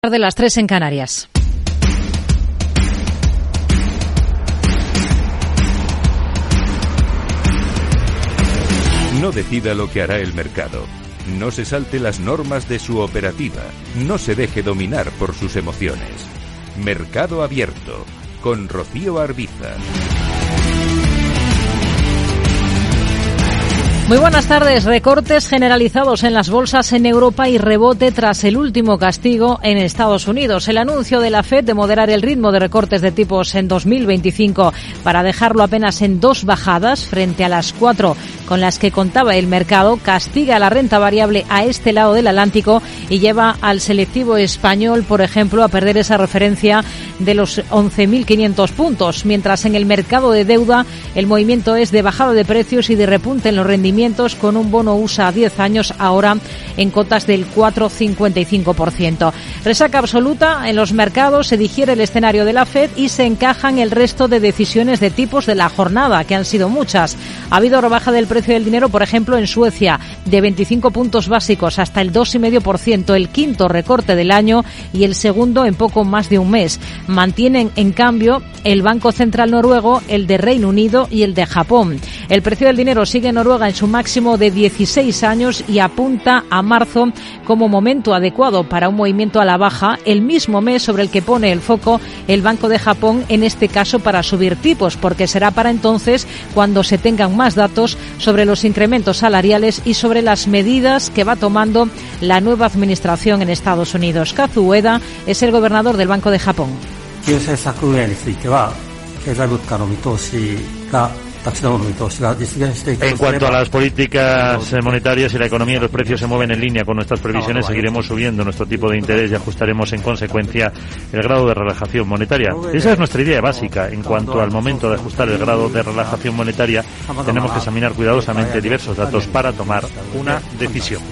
De las 3 en Canarias. No decida lo que hará el mercado. No se salte las normas de su operativa. No se deje dominar por sus emociones. Mercado Abierto, con Rocío Arbiza. Muy buenas tardes. Recortes generalizados en las bolsas en Europa y rebote tras el último castigo en Estados Unidos. El anuncio de la FED de moderar el ritmo de recortes de tipos en 2025 para dejarlo apenas en 2 bajadas frente a las 4 con las que contaba el mercado castiga la renta variable a este lado del Atlántico y lleva al selectivo español, por ejemplo, a perder esa referencia de los 11.500 puntos, mientras en el mercado de deuda el movimiento es de bajada de precios y de repunte en los rendimientos, con un bono USA a 10 años ahora en cotas del 4,55%. Resaca absoluta en los mercados, se digiere el escenario de la FED y se encajan el resto de decisiones de tipos de la jornada, que han sido muchas. Ha habido rebaja del precio del dinero, por ejemplo, en Suecia, de 25 puntos básicos hasta el 2,5%, el quinto recorte del año y el segundo en poco más de un mes. Mantienen, en cambio, el Banco Central noruego, el de Reino Unido y el de Japón. El precio del dinero sigue en Noruega en su máximo de 16 años y apunta a marzo como momento adecuado para un movimiento a la baja, el mismo mes sobre el que pone el foco el Banco de Japón, en este caso para subir tipos, porque será para entonces cuando se tengan más datos sobre los incrementos salariales y sobre las medidas que va tomando la nueva administración en Estados Unidos. Kazuo Ueda es el gobernador del Banco de Japón. En cuanto a las políticas monetarias y la economía y los precios se mueven en línea con nuestras previsiones, seguiremos subiendo nuestro tipo de interés y ajustaremos en consecuencia el grado de relajación monetaria. Esa es nuestra idea básica. En cuanto al momento de ajustar el grado de relajación monetaria, tenemos que examinar cuidadosamente diversos datos para tomar una decisión.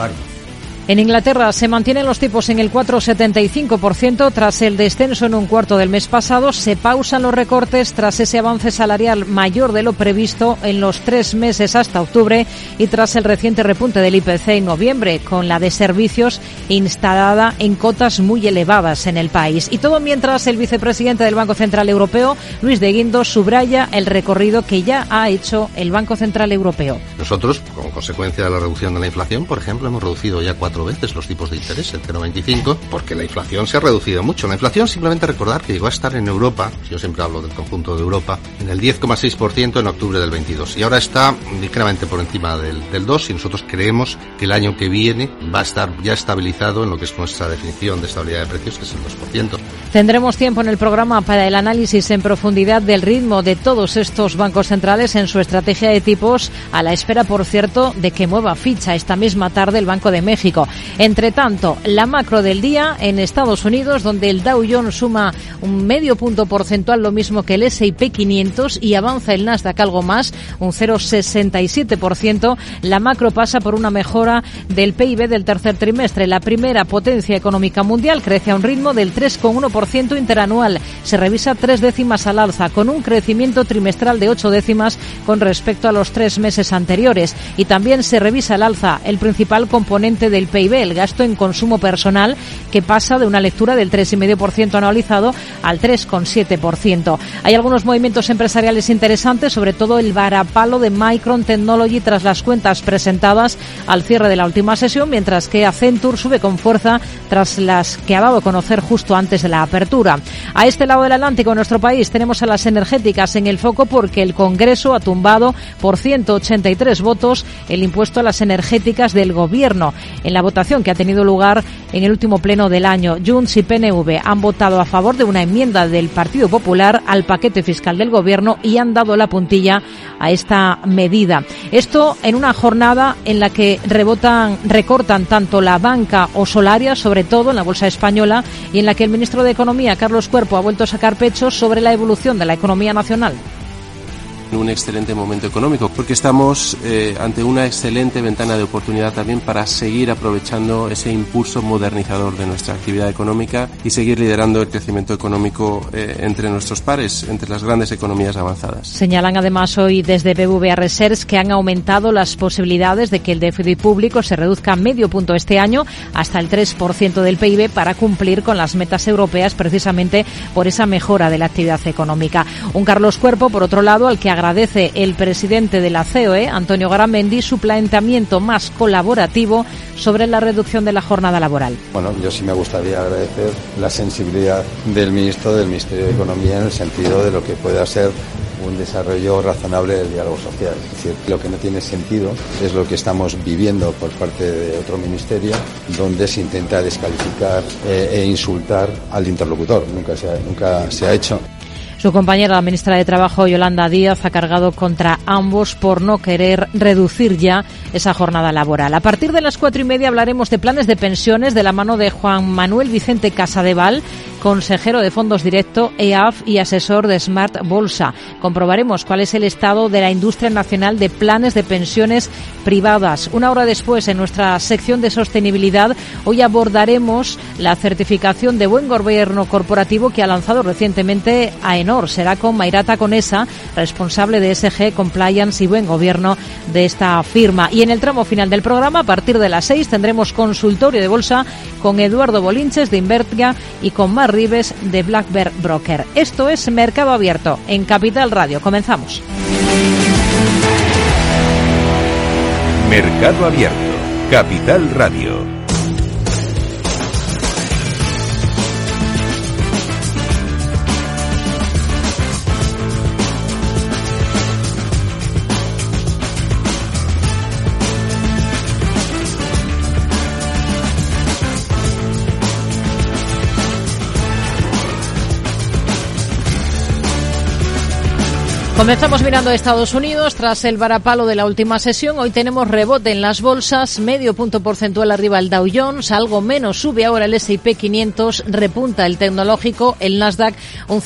En Inglaterra se mantienen los tipos en el 4,75% tras el descenso en un cuarto del mes pasado. Se pausan los recortes tras ese avance salarial mayor de lo previsto en los 3 meses hasta octubre y tras el reciente repunte del IPC en noviembre, con la de servicios instalada en cotas muy elevadas en el país. Y todo mientras el vicepresidente del Banco Central Europeo, Luis de Guindos, subraya el recorrido que ya ha hecho el Banco Central Europeo. Nosotros, como consecuencia de la reducción de la inflación, por ejemplo, hemos reducido ya 4 veces los tipos de interés, el 0,25, porque la inflación se ha reducido mucho. La inflación, simplemente recordar que llegó a estar en Europa, yo siempre hablo del conjunto de Europa, en el 10,6% en octubre del 22 y ahora está ligeramente por encima del 2 y nosotros creemos que el año que viene va a estar ya estabilizado en lo que es nuestra definición de estabilidad de precios, que es el 2%. Tendremos tiempo en el programa para el análisis en profundidad del ritmo de todos estos bancos centrales en su estrategia de tipos, a la espera, por cierto, de que mueva ficha esta misma tarde el Banco de México. Entre tanto, la macro del día en Estados Unidos, donde el Dow Jones suma un medio punto porcentual, lo mismo que el S&P 500, y avanza el Nasdaq algo más, un 0,67%. La macro pasa por una mejora del PIB del tercer trimestre. La primera potencia económica mundial crece a un ritmo del 3,1% interanual. Se revisa 3 décimas al alza, con un crecimiento trimestral de 8 décimas con respecto a los 3 meses anteriores. Y también se revisa al alza el principal componente del PIB, el gasto en consumo personal, que pasa de una lectura del 3,5% anualizado al 3,7%. Hay algunos movimientos empresariales interesantes, sobre todo el varapalo de Micron Technology tras las cuentas presentadas al cierre de la última sesión, mientras que Accenture sube con fuerza tras las que ha dado a conocer justo antes de la apertura. A este lado del Atlántico, en nuestro país, tenemos a las energéticas en el foco porque el Congreso ha tumbado por 183 votos el impuesto a las energéticas del Gobierno. En la votación que ha tenido lugar en el último pleno del año, Junts y PNV han votado a favor de una enmienda del Partido Popular al paquete fiscal del Gobierno y han dado la puntilla a esta medida. Esto en una jornada en la que recortan tanto la banca o Solaria, sobre todo en la bolsa española, y en la que el ministro de Economía, Carlos Cuerpo, ha vuelto a sacar pecho sobre la evolución de la economía nacional. un excelente momento económico, porque estamos ante una excelente ventana de oportunidad también para seguir aprovechando ese impulso modernizador de nuestra actividad económica y seguir liderando el crecimiento económico entre nuestros pares, entre las grandes economías avanzadas. Señalan además hoy desde BBVA Research que han aumentado las posibilidades de que el déficit público se reduzca medio punto este año hasta el 3% del PIB para cumplir con las metas europeas, precisamente por esa mejora de la actividad económica. Un Carlos Cuerpo, por otro lado, al que agradece el presidente de la COE, Antonio Garamendi, su planteamiento más colaborativo sobre la reducción de la jornada laboral. Bueno, yo sí me gustaría agradecer la sensibilidad del Ministerio de Economía en el sentido de lo que pueda ser un desarrollo razonable del diálogo social. Es decir, lo que no tiene sentido es lo que estamos viviendo por parte de otro ministerio, donde se intenta descalificar e insultar al interlocutor. Nunca se ha hecho. Su compañera, la ministra de Trabajo, Yolanda Díaz, ha cargado contra ambos por no querer reducir ya esa jornada laboral. A partir de las 4:30 hablaremos de planes de pensiones de la mano de Juan Manuel Vicente Casadeval, consejero de Fondos Directo, EAF y asesor de Smart Bolsa. Comprobaremos cuál es el estado de la industria nacional de planes de pensiones privadas. Una hora después, en nuestra sección de sostenibilidad, hoy abordaremos la certificación de buen gobierno corporativo que ha lanzado recientemente AENOR. Será con Mayrata Conesa, responsable de SG Compliance y Buen Gobierno de esta firma. Y en el tramo final del programa, a partir de las 6, tendremos consultorio de bolsa con Eduardo Bolinches de Invertia y con Mar Rives de Black Bear Broker. Esto es Mercado Abierto en Capital Radio. Comenzamos. Mercado Abierto, Capital Radio. Comenzamos mirando a Estados Unidos. Tras el varapalo de la última sesión, hoy tenemos rebote en las bolsas, medio punto porcentual arriba el Dow Jones, algo menos sube ahora el S&P 500, repunta el tecnológico, el Nasdaq un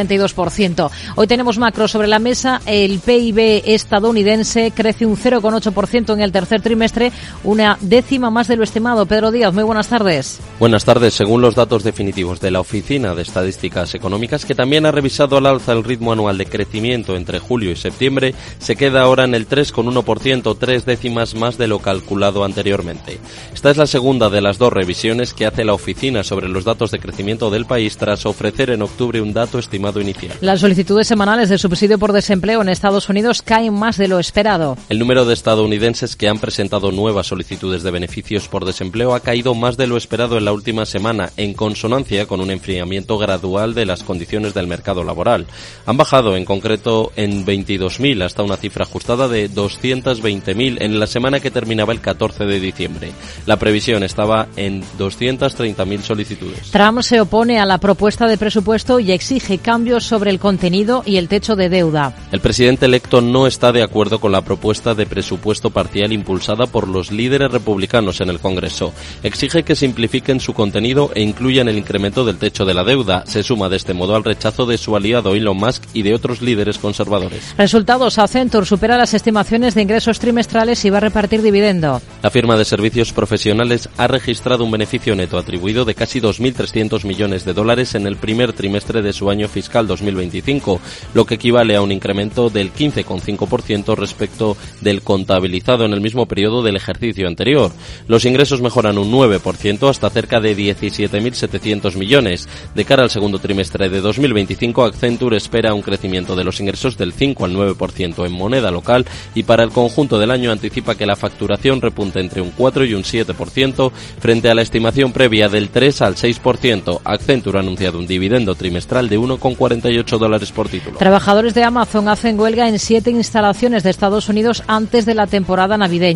0,42%. Hoy tenemos macro sobre la mesa, el PIB estadounidense crece un 0,8% en el tercer trimestre, una décima más de lo estimado. Pedro Díaz, muy buenas tardes. Buenas tardes. Según los datos definitivos de la Oficina de Estadísticas Económicas, que también ha revisado al alza el ritmo anual de crecimiento entre julio y septiembre, se queda ahora en el 3,1%, 3 décimas más de lo calculado anteriormente. Esta es la segunda de las dos revisiones que hace la oficina sobre los datos de crecimiento del país tras ofrecer en octubre un dato estimado inicial. Las solicitudes semanales de subsidio por desempleo en Estados Unidos caen más de lo esperado. El número de estadounidenses que han presentado nuevas solicitudes de beneficios por desempleo ha caído más de lo esperado en la última semana, en consonancia con un enfriamiento gradual de las condiciones del mercado laboral. Han bajado en concreto en 22.000 hasta una cifra ajustada de 220.000 en la semana que terminaba el 14 de diciembre. La previsión estaba en 230.000 solicitudes. Trump se opone a la propuesta de presupuesto y exige cambios sobre el contenido y el techo de deuda. El presidente electo no está de acuerdo con la propuesta de presupuesto parcial impulsada por los líderes republicanos en el Congreso. Exige que simplifiquen su contenido e incluyan el incremento del techo de la deuda. Se suma de este modo al rechazo de su aliado Elon Musk y de otros líderes conservadores. Resultados: Accenture supera las estimaciones de ingresos trimestrales y va a repartir dividendo. La firma de servicios profesionales ha registrado un beneficio neto atribuido de casi 2.300 millones de dólares en el primer trimestre de su año fiscal 2025, lo que equivale a un incremento del 15,5% respecto del contabilizado en el mismo periodo del ejercicio anterior. Los ingresos mejoran un 9% hasta cerca de 17.700 millones. De cara al segundo trimestre de 2025, Accenture espera un crecimiento de los ingresos del 5 al 9% en moneda local y para el conjunto del año anticipa que la facturación repunte entre un 4 y un 7% frente a la estimación previa del 3 al 6%. Accenture ha anunciado un dividendo trimestral de $1,48 por título. Trabajadores de Amazon hacen huelga en 7 instalaciones de Estados Unidos antes de la temporada navideña.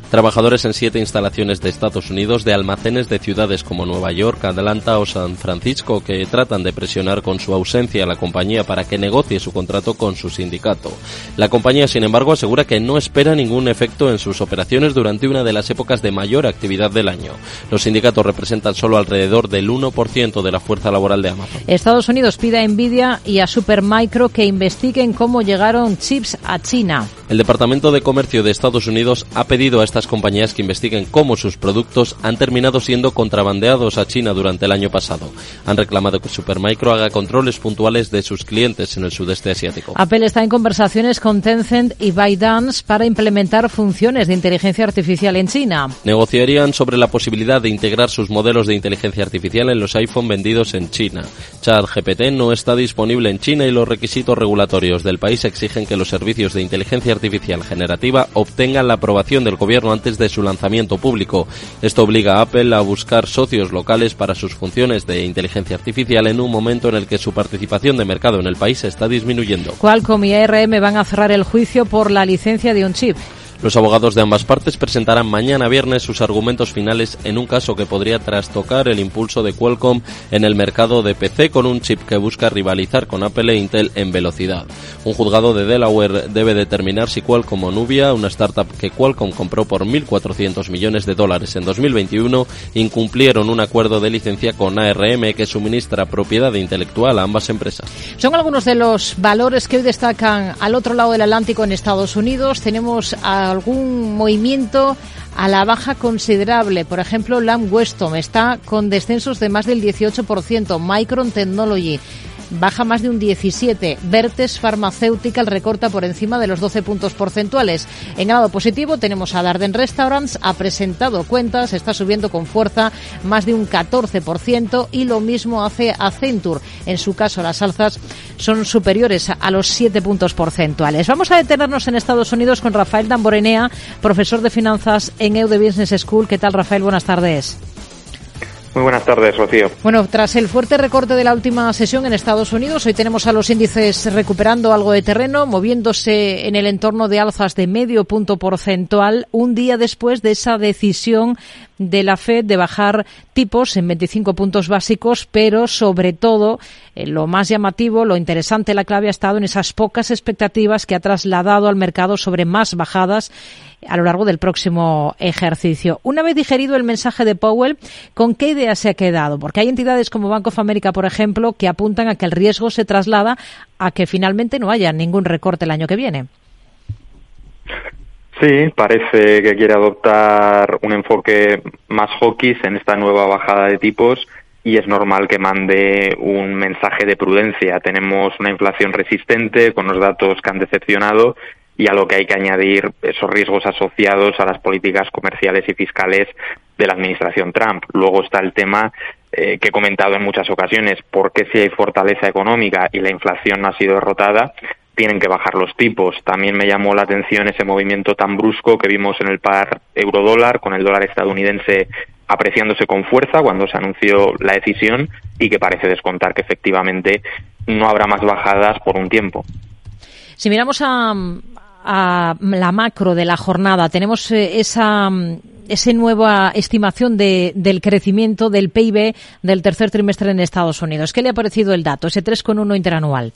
Trabajadores en 7 instalaciones de Estados Unidos de almacenes de ciudades como Nueva York, Atlanta o San Francisco que tratan de presionar con su ausencia a la compañía para que negocie su contrato con su sindicato. La compañía, sin embargo, asegura que no espera ningún efecto en sus operaciones durante una de las épocas de mayor actividad del año. Los sindicatos representan solo alrededor del 1% de la fuerza laboral de Amazon. Estados Unidos pide a Nvidia y a Supermicro que investiguen cómo llegaron chips a China. El Departamento de Comercio de Estados Unidos ha pedido a estas compañías que investiguen cómo sus productos han terminado siendo contrabandeados a China durante el año pasado. Han reclamado que Supermicro haga controles puntuales de sus clientes en el sudeste asiático. Apple está en conversaciones con Tencent y ByteDance para implementar funciones de inteligencia artificial en China. Negociarían sobre la posibilidad de integrar sus modelos de inteligencia artificial en los iPhone vendidos en China. ChatGPT no está disponible en China y los requisitos regulatorios del país exigen que los servicios de inteligencia artificial generativa obtengan la aprobación del gobierno antes de su lanzamiento público. Esto obliga a Apple a buscar socios locales para sus funciones de inteligencia artificial en un momento en el que su participación de mercado en el país está disminuyendo. Qualcomm y ARM van a cerrar el juicio por la licencia de un chip. Los abogados de ambas partes presentarán mañana viernes sus argumentos finales en un caso que podría trastocar el impulso de Qualcomm en el mercado de PC con un chip que busca rivalizar con Apple e Intel en velocidad. Un juzgado de Delaware debe determinar si Qualcomm o Nubia, una startup que Qualcomm compró por $1.400 millones en 2021, incumplieron un acuerdo de licencia con ARM que suministra propiedad intelectual a ambas empresas. Son algunos de los valores que hoy destacan al otro lado del Atlántico en Estados Unidos. Tenemos algún movimiento a la baja considerable. Por ejemplo, Lamb Weston está con descensos de más del 18%. Micron Technology baja más de un 17%. Vertex Pharmaceutical recorta por encima de los 12 puntos porcentuales. En el lado positivo tenemos a Darden Restaurants, ha presentado cuentas, está subiendo con fuerza más de un 14% y lo mismo hace Accenture. En su caso las alzas son superiores a los 7 puntos porcentuales. Vamos a detenernos en Estados Unidos con Rafael Damborenea, profesor de finanzas en EUDE Business School. ¿Qué tal, Rafael? Buenas tardes. Muy buenas tardes, Rocío. Bueno, tras el fuerte recorte de la última sesión en Estados Unidos, hoy tenemos a los índices recuperando algo de terreno, moviéndose en el entorno de alzas de medio punto porcentual, un día después de esa decisión de la FED de bajar tipos en 25 puntos básicos, pero sobre todo lo más llamativo, lo interesante, la clave ha estado en esas pocas expectativas que ha trasladado al mercado sobre más bajadas a lo largo del próximo ejercicio. Una vez digerido el mensaje de Powell, ¿con qué idea se ha quedado? Porque hay entidades como Bank of America, por ejemplo, que apuntan a que el riesgo se traslada a que finalmente no haya ningún recorte el año que viene. Sí, parece que quiere adoptar un enfoque más hawkish en esta nueva bajada de tipos y es normal que mande un mensaje de prudencia. Tenemos una inflación resistente con los datos que han decepcionado y a lo que hay que añadir esos riesgos asociados a las políticas comerciales y fiscales de la administración Trump. Luego está el tema que he comentado en muchas ocasiones, ¿por qué si hay fortaleza económica y la inflación no ha sido derrotada, tienen que bajar los tipos? También me llamó la atención ese movimiento tan brusco que vimos en el par euro-dólar, con el dólar estadounidense apreciándose con fuerza cuando se anunció la decisión y que parece descontar que efectivamente no habrá más bajadas por un tiempo. Si miramos a la macro de la jornada, tenemos esa nueva estimación del crecimiento del PIB del tercer trimestre en Estados Unidos. ¿Qué le ha parecido el dato, ese 3,1 interanual?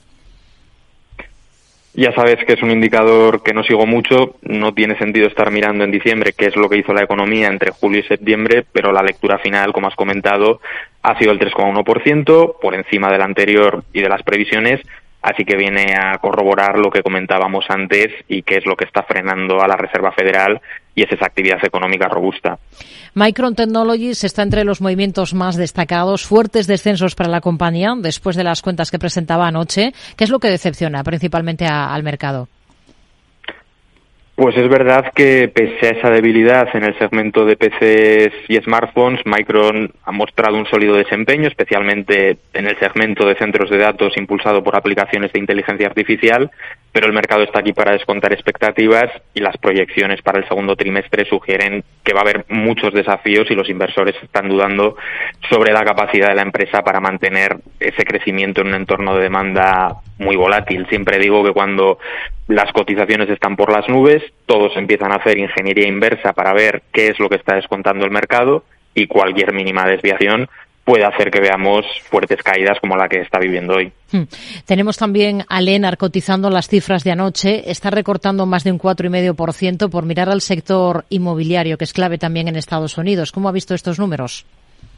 Ya sabes que es un indicador que no sigo mucho, no tiene sentido estar mirando en diciembre qué es lo que hizo la economía entre julio y septiembre, pero la lectura final, como has comentado, ha sido el 3,1%, por encima del anterior y de las previsiones, así que viene a corroborar lo que comentábamos antes y qué es lo que está frenando a la Reserva Federal, y es esa actividad económica robusta. Micron Technologies está entre los movimientos más destacados, fuertes descensos para la compañía después de las cuentas que presentaba anoche. ¿Qué es lo que decepciona principalmente al mercado? Pues es verdad que pese a esa debilidad en el segmento de PCs y smartphones, Micron ha mostrado un sólido desempeño, especialmente en el segmento de centros de datos impulsado por aplicaciones de inteligencia artificial, pero el mercado está aquí para descontar expectativas y las proyecciones para el segundo trimestre sugieren que va a haber muchos desafíos y los inversores están dudando sobre la capacidad de la empresa para mantener ese crecimiento en un entorno de demanda muy volátil. Siempre digo que cuando las cotizaciones están por las nubes, todos empiezan a hacer ingeniería inversa para ver qué es lo que está descontando el mercado, y cualquier mínima desviación puede hacer que veamos fuertes caídas como la que está viviendo hoy. Tenemos también a Lenar cotizando las cifras de anoche. Está recortando más de un 4,5% por mirar al sector inmobiliario, que es clave también en Estados Unidos. ¿Cómo ha visto estos números?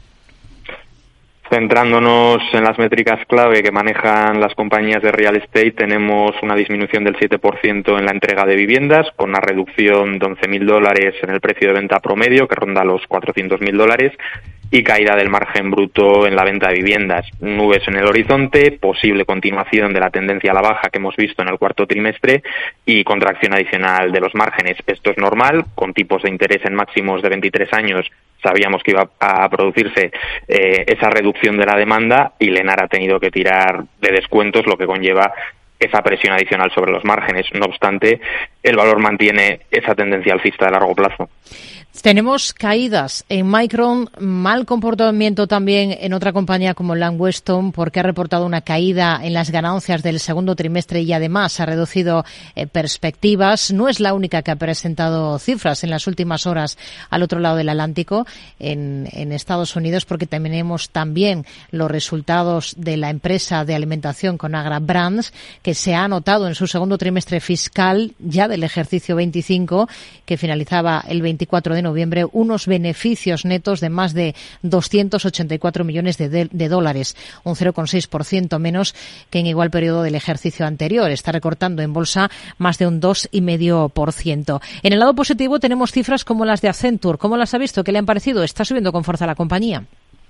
Centrándonos en las métricas clave que manejan las compañías de real estate, tenemos una disminución del 7% en la entrega de viviendas, con una reducción de $11.000 en el precio de venta promedio, que ronda los $400.000, y caída del margen bruto en la venta de viviendas. Nubes en el horizonte, posible continuación de la tendencia a la baja que hemos visto en el cuarto trimestre y contracción adicional de los márgenes. Esto es normal, con tipos de interés en máximos de 23 años sabíamos que iba a producirse esa reducción de la demanda, y Lenar ha tenido que tirar de descuentos, lo que conlleva esa presión adicional sobre los márgenes. No obstante, el valor mantiene esa tendencia alcista de largo plazo. Tenemos caídas en Micron, mal comportamiento también en otra compañía como Lamb Weston, porque ha reportado una caída en las ganancias del segundo trimestre y además ha reducido perspectivas. No es la única que ha presentado cifras en las últimas horas al otro lado del Atlántico, en Estados Unidos, porque tenemos también los resultados de la empresa de alimentación Conagra Brands, que se ha anotado en su segundo trimestre fiscal ya del ejercicio 25, que finalizaba el 24 de noviembre, unos beneficios netos de más de 284 millones de dólares, un 0,6% menos que en igual periodo del ejercicio anterior. Está recortando en bolsa más de un 2,5%. En el lado positivo tenemos cifras como las de Accenture. ¿Cómo las ha visto? ¿Qué le han parecido? ¿Está subiendo con fuerza la compañía?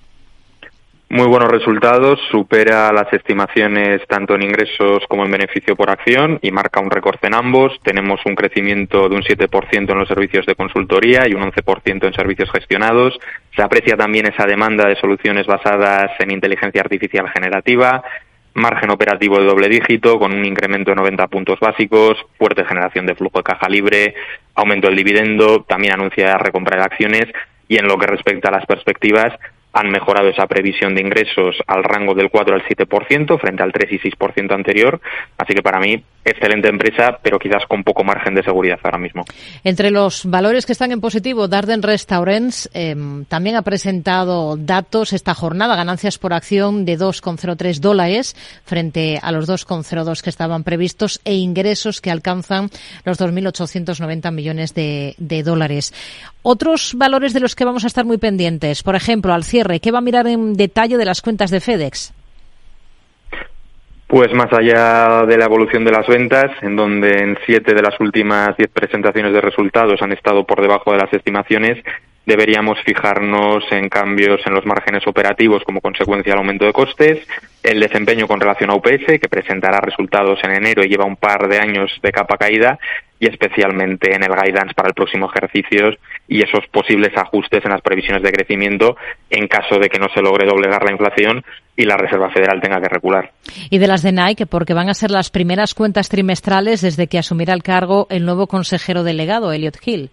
Muy buenos resultados, supera las estimaciones tanto en ingresos como en beneficio por acción y marca un récord en ambos. Tenemos un crecimiento de un 7% en los servicios de consultoría y un 11% en servicios gestionados. Se aprecia también esa demanda de soluciones basadas en inteligencia artificial generativa, margen operativo de doble dígito con un incremento de 90 puntos básicos, fuerte generación de flujo de caja libre, aumento del dividendo, también anuncia recompra de acciones, y en lo que respecta a las perspectivas, han mejorado esa previsión de ingresos al rango del 4 al 7% frente al 3 y 6% anterior. Así que para mí, excelente empresa, pero quizás con poco margen de seguridad ahora mismo. Entre los valores que están en positivo, Darden Restaurants también ha presentado datos esta jornada, ganancias por acción de $2,03 frente a los 2,02 que estaban previstos, e ingresos que alcanzan los 2.890 millones de dólares. Otros valores de los que vamos a estar muy pendientes, por ejemplo, al cierre, ¿qué va a mirar en detalle de las cuentas de FedEx? Pues más allá de la evolución de las ventas, en donde en 7 de las últimas 10 presentaciones de resultados han estado por debajo de las estimaciones, deberíamos fijarnos en cambios en los márgenes operativos como consecuencia del aumento de costes, el desempeño con relación a UPS, que presentará resultados en enero y lleva un par de años de capa caída, y especialmente en el guidance para el próximo ejercicio y esos posibles ajustes en las previsiones de crecimiento en caso de que no se logre doblegar la inflación y la Reserva Federal tenga que recular. Y de las de Nike, porque van a ser las primeras cuentas trimestrales desde que asumirá el cargo el nuevo consejero delegado, Elliot Hill.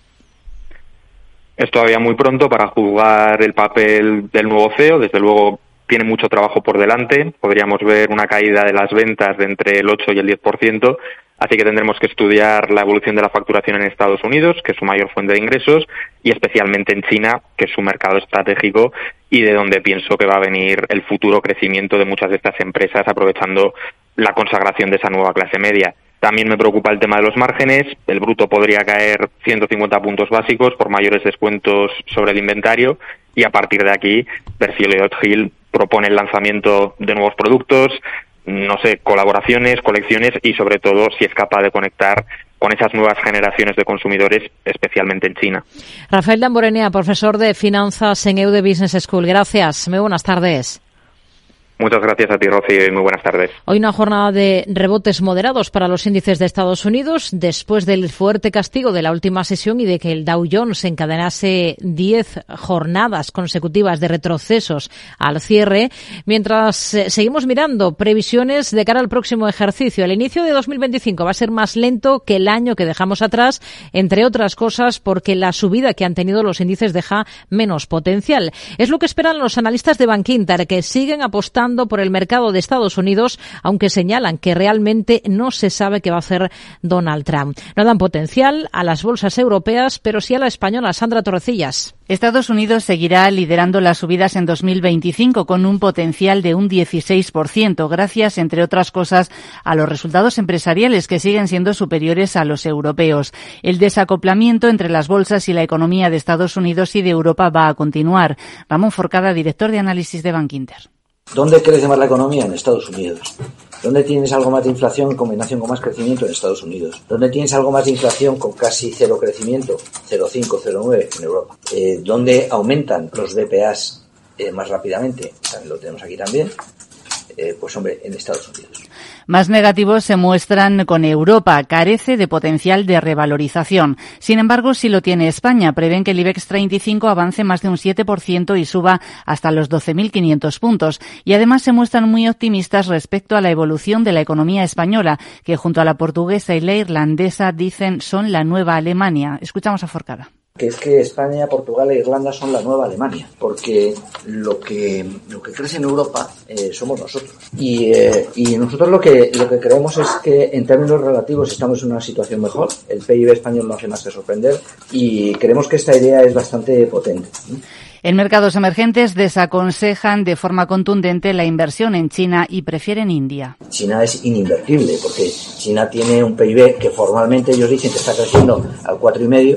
Es todavía muy pronto para juzgar el papel del nuevo CEO. Desde luego tiene mucho trabajo por delante. Podríamos ver una caída de las ventas de entre el 8 y el 10%, así que tendremos que estudiar la evolución de la facturación en Estados Unidos, que es su mayor fuente de ingresos, y especialmente en China, que es su mercado estratégico y de donde pienso que va a venir el futuro crecimiento de muchas de estas empresas, aprovechando la consagración de esa nueva clase media. También me preocupa el tema de los márgenes. El bruto podría caer 150 puntos básicos por mayores descuentos sobre el inventario, y a partir de aquí, ver si Elliot Hill propone el lanzamiento de nuevos productos, no sé, colaboraciones, colecciones, y sobre todo si es capaz de conectar con esas nuevas generaciones de consumidores, especialmente en China. Rafael Damborenea, profesor de finanzas en EUDE Business School. Gracias. Muy buenas tardes. Muchas gracias a ti, Rocío, y muy buenas tardes. Hoy una jornada de rebotes moderados para los índices de Estados Unidos después del fuerte castigo de la última sesión y de que el Dow Jones encadenase 10 jornadas consecutivas de retrocesos al cierre, mientras seguimos mirando previsiones de cara al próximo ejercicio. El inicio de 2025 va a ser más lento que el año que dejamos atrás, entre otras cosas porque la subida que han tenido los índices deja menos potencial. Es lo que esperan los analistas de Bankinter, que siguen apostando apostando por el mercado de Estados Unidos, aunque señalan que realmente no se sabe qué va a hacer Donald Trump. No dan potencial a las bolsas europeas, pero sí a la española. Sandra Torrecillas. Estados Unidos seguirá liderando las subidas en 2025 con un potencial de un 16%, gracias, entre otras cosas, a los resultados empresariales que siguen siendo superiores a los europeos. El desacoplamiento entre las bolsas y la economía de Estados Unidos y de Europa va a continuar. Ramón Forcada, director de análisis de Bankinter. ¿Dónde crece más la economía? En Estados Unidos. ¿Dónde tienes algo más de inflación en combinación con más crecimiento? En Estados Unidos. ¿Dónde tienes algo más de inflación con casi cero crecimiento? 0,5, 0,9 en Europa. ¿Dónde aumentan los BPAs más rápidamente? También lo tenemos aquí también. Pues hombre, en Estados Unidos. Más negativos se muestran con Europa, carece de potencial de revalorización. Sin embargo, sí lo tiene España. Prevén que el IBEX 35 avance más de un 7% y suba hasta los 12.500 puntos. Y además se muestran muy optimistas respecto a la evolución de la economía española, que junto a la portuguesa y la irlandesa dicen son la nueva Alemania. Escuchamos a Forcada. Que es que España, Portugal e Irlanda son la nueva Alemania, porque lo que crece en Europa somos nosotros. Y nosotros lo que creemos es que en términos relativos estamos en una situación mejor. El PIB español no hace más que sorprender y creemos que esta idea es bastante potente. En mercados emergentes desaconsejan de forma contundente la inversión en China y prefieren India. China es ininvertible porque China tiene un PIB que formalmente ellos dicen que está creciendo al 4,5%.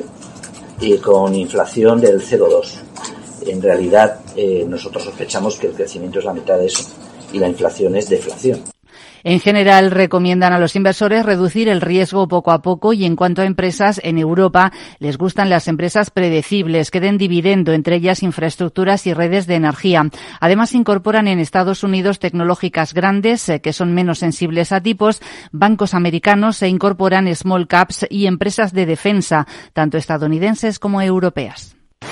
Y con inflación del 0,2. En realidad, nosotros sospechamos que el crecimiento es la mitad de eso y la inflación es deflación. En general, recomiendan a los inversores reducir el riesgo poco a poco y en cuanto a empresas, en Europa les gustan las empresas predecibles, que den dividendo, entre ellas infraestructuras y redes de energía. Además, incorporan en Estados Unidos tecnológicas grandes que son menos sensibles a tipos, bancos americanos e incorporan small caps y empresas de defensa, tanto estadounidenses como europeas.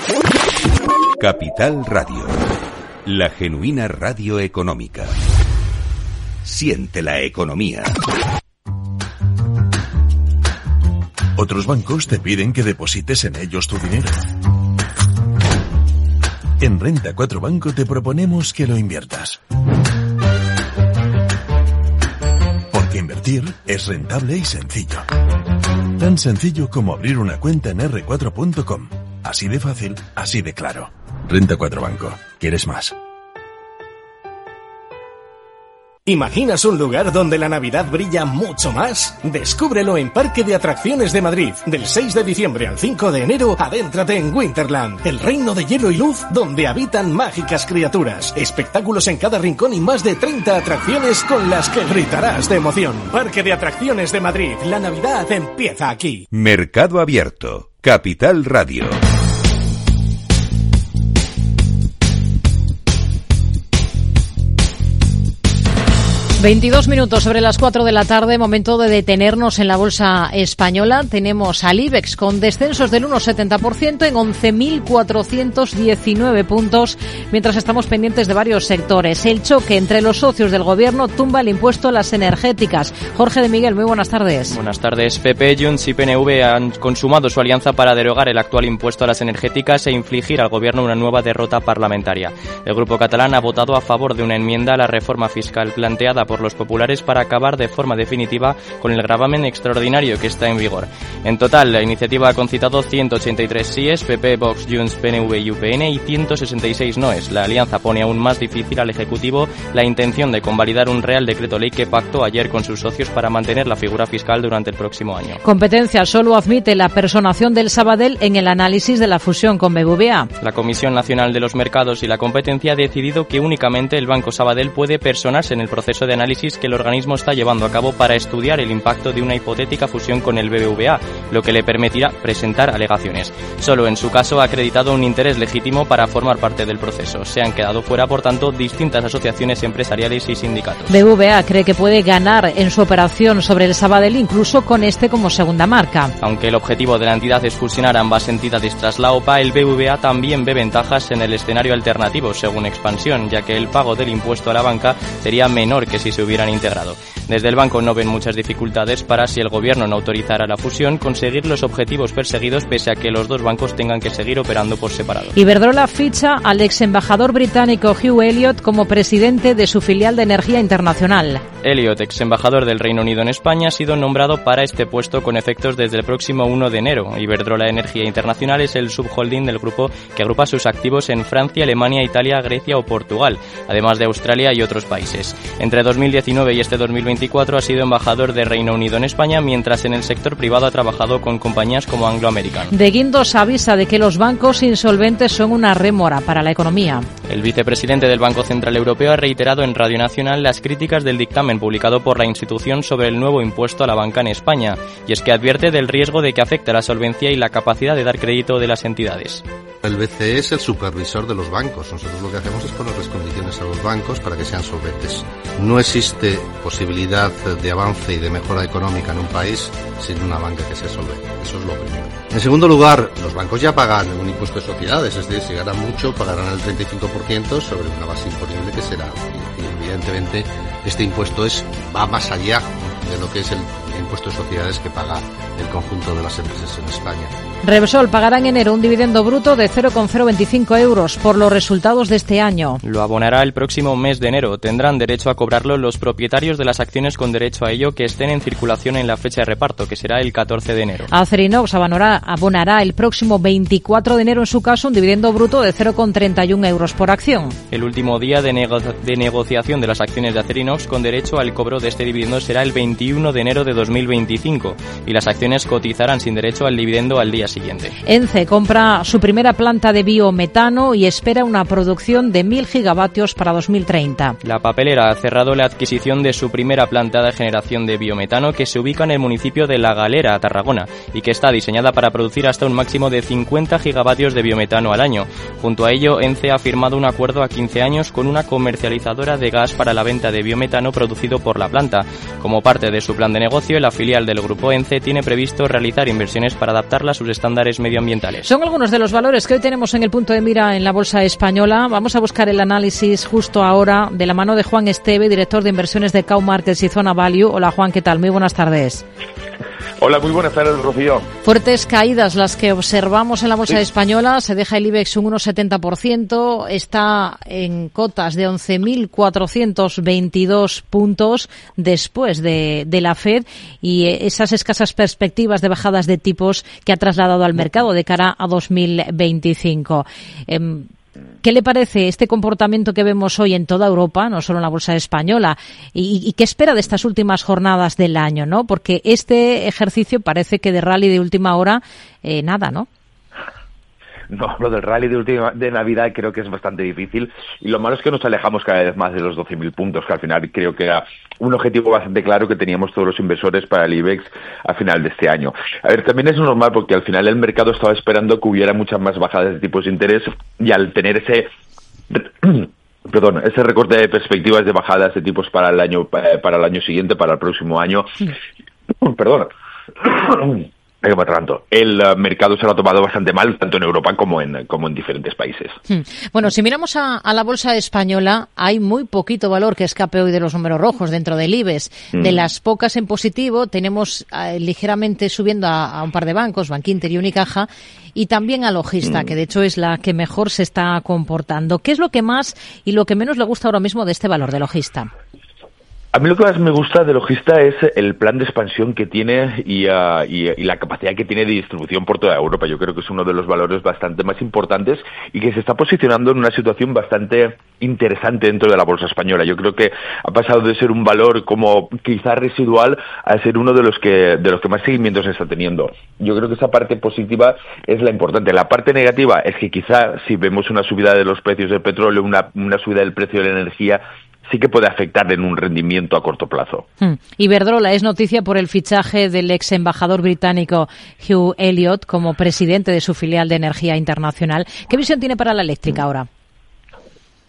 Capital Radio, la genuina radio económica. Siente la economía. Otros bancos te piden que deposites en ellos tu dinero. En Renta 4 Banco te proponemos que lo inviertas. Porque invertir es rentable y sencillo. Tan sencillo como abrir una cuenta en r4.com. Así de fácil, así de claro. Renta 4 Banco. ¿Quieres más? ¿Imaginas un lugar donde la Navidad brilla mucho más? Descúbrelo en Parque de Atracciones de Madrid. Del 6 de diciembre al 5 de enero, adéntrate en Winterland, el reino de hielo y luz donde habitan mágicas criaturas. Espectáculos en cada rincón y más de 30 atracciones con las que gritarás de emoción. Parque de Atracciones de Madrid. La Navidad empieza aquí. Mercado Abierto. Capital Radio. 22 minutos sobre las 4 de la tarde, momento de detenernos en la bolsa española. Tenemos al IBEX con descensos del 1,70% en 11.419 puntos, mientras estamos pendientes de varios sectores. El choque entre los socios del gobierno tumba el impuesto a las energéticas. Jorge de Miguel, muy buenas tardes. Buenas tardes. PP, Junts y PNV han consumado su alianza para derogar el actual impuesto a las energéticas e infligir al gobierno una nueva derrota parlamentaria. El grupo catalán ha votado a favor de una enmienda a la reforma fiscal planteada por los populares para acabar de forma definitiva con el gravamen extraordinario que está en vigor. En total, la iniciativa ha concitado 183 síes, PP, Vox, Junts, PNV y UPN, y 166 noes. La alianza pone aún más difícil al Ejecutivo la intención de convalidar un Real Decreto Ley que pactó ayer con sus socios para mantener la figura fiscal durante el próximo año. Competencia solo admite la personación del Sabadell en el análisis de la fusión con BBVA. La Comisión Nacional de los Mercados y la Competencia ha decidido que únicamente el Banco Sabadell puede personarse en el proceso de análisis que el organismo está llevando a cabo para estudiar el impacto de una hipotética fusión con el BBVA, lo que le permitirá presentar alegaciones. Solo en su caso ha acreditado un interés legítimo para formar parte del proceso. Se han quedado fuera, por tanto, distintas asociaciones empresariales y sindicatos. BBVA cree que puede ganar en su operación sobre el Sabadell, incluso con este como segunda marca. Aunque el objetivo de la entidad es fusionar ambas entidades tras la OPA, el BBVA también ve ventajas en el escenario alternativo, según Expansión, ya que el pago del impuesto a la banca sería menor que si si se hubieran integrado. Desde el banco no ven muchas dificultades para, si el gobierno no autorizara la fusión, conseguir los objetivos perseguidos pese a que los dos bancos tengan que seguir operando por separado. Iberdrola ficha al ex embajador británico Hugh Elliott como presidente de su filial de energía internacional. Elliott, ex embajador del Reino Unido en España, ha sido nombrado para este puesto con efectos desde el próximo 1 de enero. Iberdrola Energía Internacional es el subholding del grupo que agrupa sus activos en Francia, Alemania, Italia, Grecia o Portugal, además de Australia y otros países. Entre 2019 y este 2024 ha sido embajador de Reino Unido en España, mientras en el sector privado ha trabajado con compañías como Anglo American. De Guindos avisa de que los bancos insolventes son una rémora para la economía. El vicepresidente del Banco Central Europeo ha reiterado en Radio Nacional las críticas del dictamen publicado por la institución sobre el nuevo impuesto a la banca en España, y es que advierte del riesgo de que afecte a la solvencia y la capacidad de dar crédito de las entidades. El BCE es el supervisor de los bancos. Nosotros lo que hacemos es ponerles condiciones a los bancos para que sean solventes. No existe posibilidad de avance y de mejora económica en un país sin una banca que sea solvente. Eso es lo primero. En segundo lugar, los bancos ya pagan un impuesto de sociedades, es decir, si ganan mucho pagarán el 35% sobre una base imponible que será. Y evidentemente este impuesto va más allá de lo que es el impuesto de sociedades que paga el conjunto de las empresas en España. Repsol pagará en enero un dividendo bruto de 0,025 euros por los resultados de este año. Lo abonará el próximo mes de enero. Tendrán derecho a cobrarlo los propietarios de las acciones con derecho a ello que estén en circulación en la fecha de reparto, que será el 14 de enero. Acerinox abonará el próximo 24 de enero, en su caso, un dividendo bruto de 0,31 euros por acción. El último día de negociación de las acciones de Acerinox con derecho al cobro de este dividendo será el 21 de enero de 2025 y las acciones cotizarán sin derecho al dividendo al día siguiente. ENCE compra su primera planta de biometano y espera una producción de 1.000 gigavatios para 2030. La papelera ha cerrado la adquisición de su primera planta de generación de biometano, que se ubica en el municipio de La Galera, Tarragona, y que está diseñada para producir hasta un máximo de 50 gigavatios de biometano al año. Junto a ello, ENCE ha firmado un acuerdo a 15 años con una comercializadora de gas para la venta de biometano producido por la planta. Como parte de su plan de negocio, la filial del grupo ENCE tiene previsto realizar inversiones para adaptarla a sus estándares medioambientales. Son algunos de los valores que hoy tenemos en el punto de mira en la bolsa española. Vamos a buscar el análisis justo ahora de la mano de Juan Esteve, director de inversiones de Cow Markets y Zona Value. Hola Juan, ¿qué tal? Muy buenas tardes. Hola, muy buenas tardes, Rocío. Fuertes caídas las que observamos en la bolsa española. Se deja el IBEX un 1,70%. Está en cotas de 11.422 puntos después de la FED y esas escasas perspectivas de bajadas de tipos que ha trasladado al mercado de cara a 2025. ¿Qué le parece este comportamiento que vemos hoy en toda Europa, no solo en la bolsa española? ¿Y qué espera de estas últimas jornadas del año, no? Porque este ejercicio parece que de rally de última hora, nada, ¿no? No, lo del rally de Navidad creo que es bastante difícil y lo malo es que nos alejamos cada vez más de los 12.000 puntos, que al final creo que era un objetivo bastante claro que teníamos todos los inversores para el IBEX al final de este año. A ver, también es normal porque al final el mercado estaba esperando que hubiera muchas más bajadas de tipos de interés y al tener ese recorte de perspectivas de bajadas de tipos para el año siguiente, para el próximo año, el mercado se lo ha tomado bastante mal, tanto en Europa como en diferentes países. Bueno, si miramos a la bolsa española, hay muy poquito valor que escape hoy de los números rojos dentro del IBEX. De las pocas en positivo, tenemos ligeramente subiendo a un par de bancos, Bankinter y Unicaja, y también a Logista, que de hecho es la que mejor se está comportando. ¿Qué es lo que más y lo que menos le gusta ahora mismo de este valor de Logista? A mí lo que más me gusta de Logista es el plan de expansión que tiene y la capacidad que tiene de distribución por toda Europa. Yo creo que es uno de los valores bastante más importantes y que se está posicionando en una situación bastante interesante dentro de la bolsa española. Yo creo que ha pasado de ser un valor como quizás residual a ser uno de los que más seguimientos se está teniendo. Yo creo que esa parte positiva es la importante. La parte negativa es que quizás si vemos una subida de los precios del petróleo, una subida del precio de la energía, sí que puede afectar en un rendimiento a corto plazo. Iberdrola es noticia por el fichaje del ex embajador británico Hugh Elliott como presidente de su filial de energía internacional. ¿Qué visión tiene para la eléctrica ahora?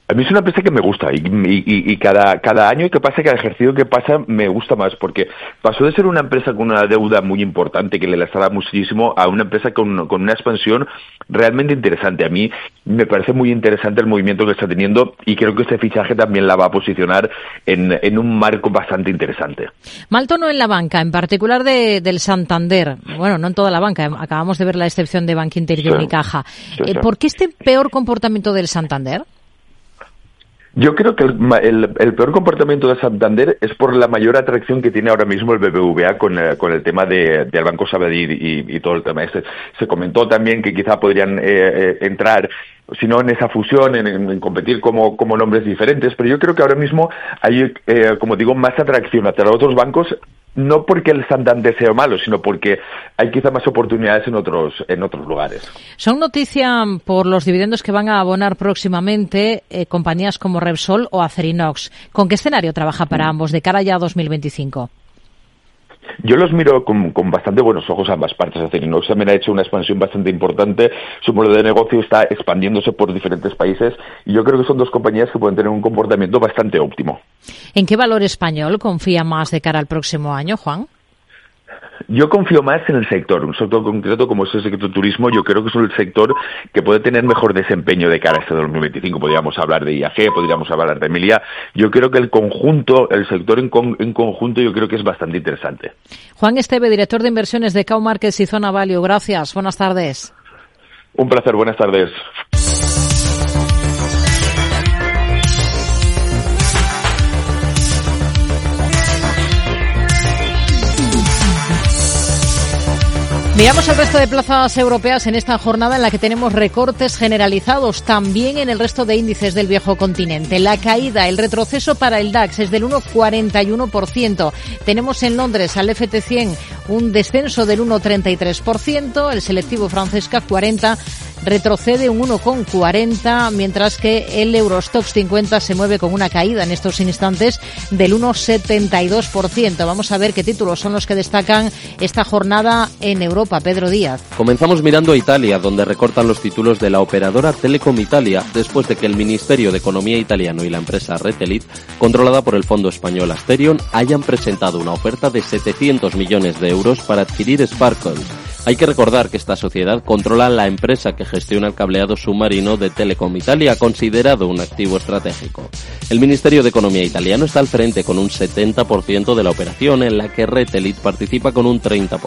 A mí es una empresa que me gusta y cada año que pasa, cada ejercicio que pasa, me gusta más, porque pasó de ser una empresa con una deuda muy importante que le lastraba muchísimo a una empresa con una expansión realmente interesante. A mí me parece muy interesante el movimiento que está teniendo y creo que este fichaje también la va a posicionar en un marco bastante interesante. Mal tono en la banca, en particular del Santander. Bueno, no en toda la banca, acabamos de ver la excepción de Bankinter y Unicaja. Sí. ¿Por qué este peor comportamiento del Santander? Yo creo que el peor comportamiento de Santander es por la mayor atracción que tiene ahora mismo el BBVA con el tema del Banco Sabadell y todo el tema este. Se comentó también que quizá podrían entrar, si no en esa fusión, en competir como nombres diferentes, pero yo creo que ahora mismo hay, como digo, más atracción hacia los otros bancos, no porque el Santander sea malo, sino porque hay quizá más oportunidades en otros lugares. Son noticia por los dividendos que van a abonar próximamente compañías como Repsol o Acerinox. ¿Con qué escenario trabaja para ambos de cara ya a 2025? Yo los miro con bastante buenos ojos a ambas partes. Acerinox también ha hecho una expansión bastante importante. Su modelo de negocio está expandiéndose por diferentes países y yo creo que son dos compañías que pueden tener un comportamiento bastante óptimo. ¿En qué valor español confía más de cara al próximo año, Juan? Yo confío más en el sector, un sector concreto como es el sector turismo. Yo creo que es el sector que puede tener mejor desempeño de cara a este 2025. Podríamos hablar de IAG, podríamos hablar de Emilia. Yo creo que el sector en conjunto, yo creo que es bastante interesante. Juan Esteve, director de inversiones de Cow Markets y Zona Value. Gracias. Buenas tardes. Un placer. Buenas tardes. Miramos el resto de plazas europeas en esta jornada en la que tenemos recortes generalizados también en el resto de índices del viejo continente. La caída, el retroceso para el DAX es del 1,41%. Tenemos en Londres al FT100 un descenso del 1,33%. El selectivo francés CAC 40 retrocede un 1,40%, mientras que el Eurostoxx 50 se mueve con una caída en estos instantes del 1,72%. Vamos a ver qué títulos son los que destacan esta jornada en Europa. Pedro Díaz. Comenzamos mirando a Italia, donde recortan los títulos de la operadora Telecom Italia después de que el Ministerio de Economía italiano y la empresa Retelit, controlada por el fondo español Asterion, hayan presentado una oferta de 700 millones de euros para adquirir Sparkle. Hay que recordar que esta sociedad controla la empresa que gestiona el cableado submarino de Telecom Italia, considerado un activo estratégico. El Ministerio de Economía italiano está al frente con un 70% de la operación, en la que Retelit participa con un 30%.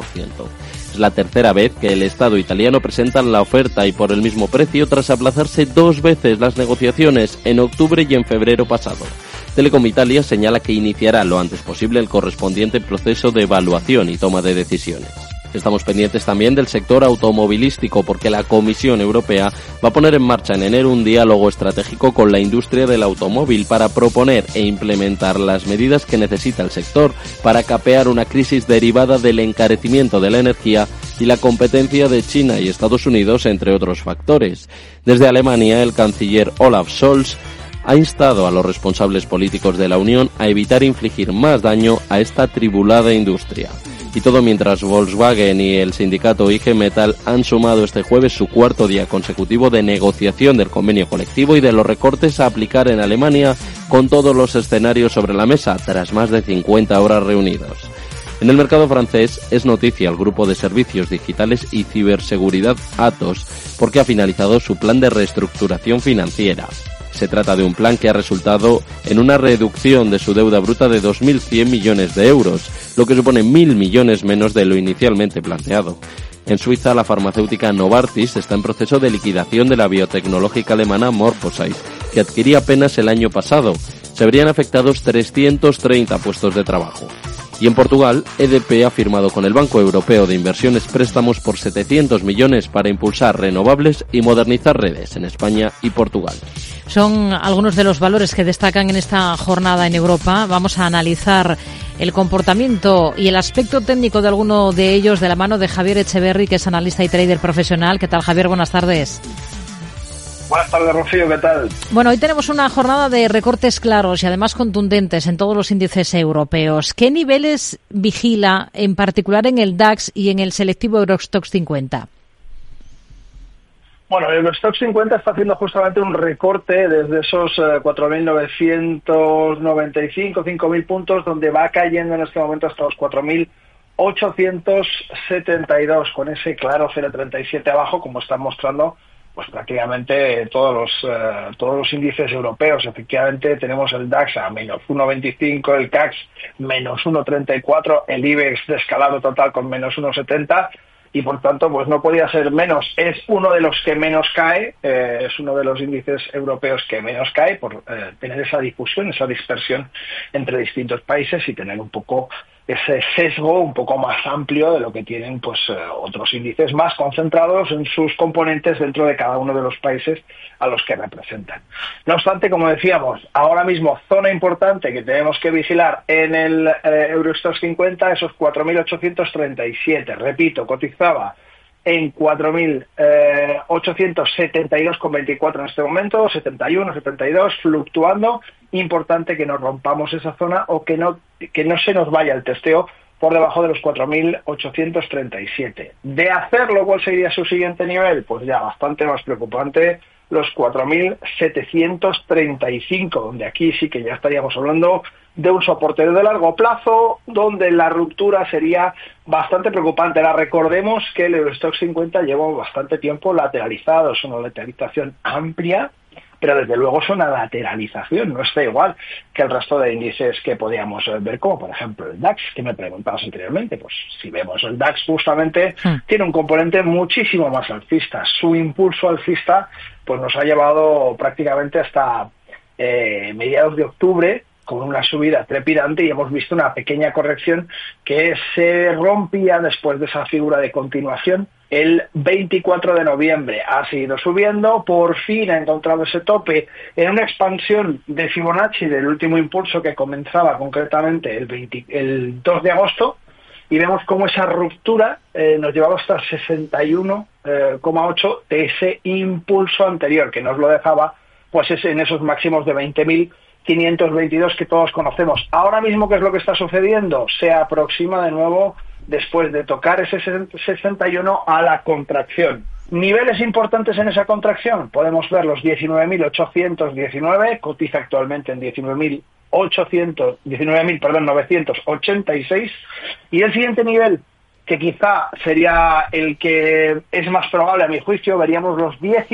Es la tercera vez que el Estado italiano presenta la oferta y por el mismo precio tras aplazarse 2 veces las negociaciones en octubre y en febrero pasado. Telecom Italia señala que iniciará lo antes posible el correspondiente proceso de evaluación y toma de decisiones. Estamos pendientes también del sector automovilístico porque la Comisión Europea va a poner en marcha en enero un diálogo estratégico con la industria del automóvil para proponer e implementar las medidas que necesita el sector para capear una crisis derivada del encarecimiento de la energía y la competencia de China y Estados Unidos, entre otros factores. Desde Alemania, el canciller Olaf Scholz ha instado a los responsables políticos de la Unión a evitar infligir más daño a esta tribulada industria. Y todo mientras Volkswagen y el sindicato IG Metall han sumado este jueves su cuarto día consecutivo de negociación del convenio colectivo y de los recortes a aplicar en Alemania, con todos los escenarios sobre la mesa tras más de 50 horas reunidos. En el mercado francés es noticia el grupo de servicios digitales y ciberseguridad Atos porque ha finalizado su plan de reestructuración financiera. Se trata de un plan que ha resultado en una reducción de su deuda bruta de 2.100 millones de euros, lo que supone 1.000 millones menos de lo inicialmente planteado. En Suiza, la farmacéutica Novartis está en proceso de liquidación de la biotecnológica alemana Morphosyte, que adquiría apenas el año pasado. Se habrían afectado 330 puestos de trabajo. Y en Portugal, EDP ha firmado con el Banco Europeo de Inversiones préstamos por 700 millones para impulsar renovables y modernizar redes en España y Portugal. Son algunos de los valores que destacan en esta jornada en Europa. Vamos a analizar el comportamiento y el aspecto técnico de alguno de ellos de la mano de Javier Echeverri, que es analista y trader profesional. ¿Qué tal, Javier? Buenas tardes. Buenas tardes, Rocío, ¿qué tal? Bueno, hoy tenemos una jornada de recortes claros y además contundentes en todos los índices europeos. ¿Qué niveles vigila, en particular en el DAX y en el selectivo Eurostoxx 50? Bueno, el Eurostoxx 50 está haciendo justamente un recorte desde esos 4.995, 5.000 puntos, donde va cayendo en este momento hasta los 4.872, con ese claro 0,37 abajo, como están mostrando pues prácticamente todos los índices europeos. Efectivamente tenemos el DAX a menos 1,25, el CAC menos 1,34, el IBEX descalado total con menos 1,70, y por tanto pues no podía ser menos. Es uno de los que menos cae, es uno de los índices europeos que menos cae por tener esa difusión, esa dispersión entre distintos países y tener un poco ese sesgo un poco más amplio de lo que tienen pues otros índices más concentrados en sus componentes dentro de cada uno de los países a los que representan. No obstante, como decíamos, ahora mismo zona importante que tenemos que vigilar en el Eurostoxx 50, esos 4.837. Repito, cotizaba en 4.872,24 en este momento, 71, 72, fluctuando. Importante que nos rompamos esa zona o que no se nos vaya el testeo por debajo de los 4.837. De hacerlo, ¿cuál sería su siguiente nivel? Pues ya bastante más preocupante, los 4.735, donde aquí sí que ya estaríamos hablando de un soporte de largo plazo, donde la ruptura sería bastante preocupante. Ahora recordemos que el Eurostoxx 50 lleva bastante tiempo lateralizado, es una lateralización amplia, pero desde luego es una lateralización, no está igual que el resto de índices que podíamos ver, como por ejemplo el DAX, que me preguntabas anteriormente. Pues si vemos el DAX, justamente tiene un componente muchísimo más alcista. Su impulso alcista pues nos ha llevado prácticamente hasta mediados de octubre, con una subida trepidante, y hemos visto una pequeña corrección que se rompía después de esa figura de continuación. El 24 de noviembre ha seguido subiendo, por fin ha encontrado ese tope en una expansión de Fibonacci del último impulso que comenzaba concretamente el 2 de agosto, y vemos cómo esa ruptura nos llevaba hasta el 61,8 de ese impulso anterior, que nos lo dejaba pues en esos máximos de 20.522 que todos conocemos. Ahora mismo, ¿qué es lo que está sucediendo? Se aproxima de nuevo, después de tocar ese 61, a la contracción. Niveles importantes en esa contracción, podemos ver los 19.819, cotiza actualmente en 19.986, y el siguiente nivel, que quizá sería el que es más probable a mi juicio, veríamos los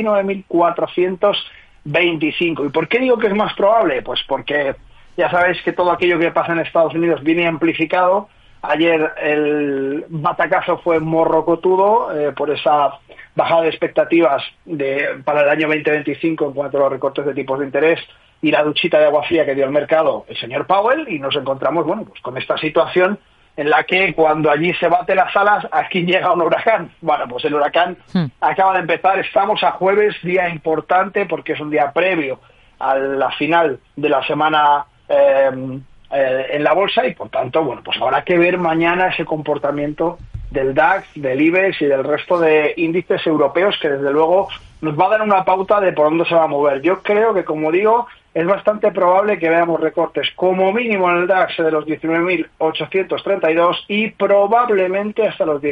19.425. ¿Y por qué digo que es más probable? Pues porque ya sabéis que todo aquello que pasa en Estados Unidos viene amplificado. Ayer el batacazo fue morrocotudo por esa bajada de expectativas para el año 2025 en cuanto a los recortes de tipos de interés y la duchita de agua fría que dio el mercado el señor Powell, y nos encontramos pues con esta situación en la que cuando allí se baten las alas, aquí llega un huracán. Bueno, pues el huracán acaba de empezar. Estamos a jueves, día importante porque es un día previo a la final de la semana en la bolsa, y por tanto, bueno, pues habrá que ver mañana ese comportamiento del DAX, del IBEX y del resto de índices europeos, que desde luego nos va a dar una pauta de por dónde se va a mover. Yo creo que, como digo, es bastante probable que veamos recortes como mínimo en el DAX de los 19.832 y probablemente hasta los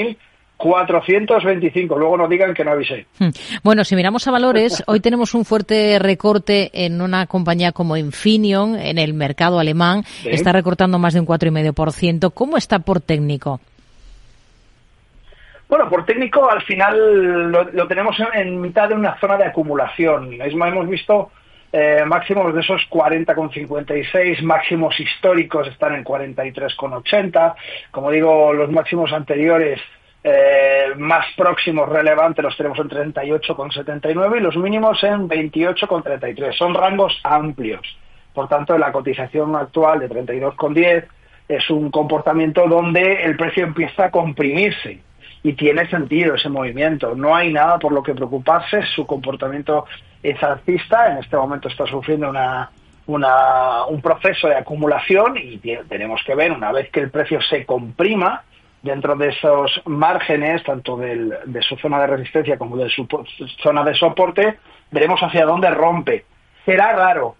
19.425. Luego no digan que no avisé. Bueno, si miramos a valores, hoy tenemos un fuerte recorte en una compañía como Infineon, en el mercado alemán. ¿Sí? Está recortando más de un 4,5%. ¿Cómo está por técnico? Bueno, por técnico al final lo tenemos en mitad de una zona de acumulación. Hemos visto máximos de esos 40,56, máximos históricos están en 43,80. Como digo, los máximos anteriores más próximos relevantes los tenemos en 38,79 y los mínimos en 28,33. Son rangos amplios. Por tanto, la cotización actual de 32,10 es un comportamiento donde el precio empieza a comprimirse. Y tiene sentido ese movimiento. No hay nada por lo que preocuparse. Su comportamiento es alcista. En este momento está sufriendo un proceso de acumulación, y tenemos que ver, una vez que el precio se comprima dentro de esos márgenes, tanto de su zona de resistencia como de su zona de soporte, veremos hacia dónde rompe. Será raro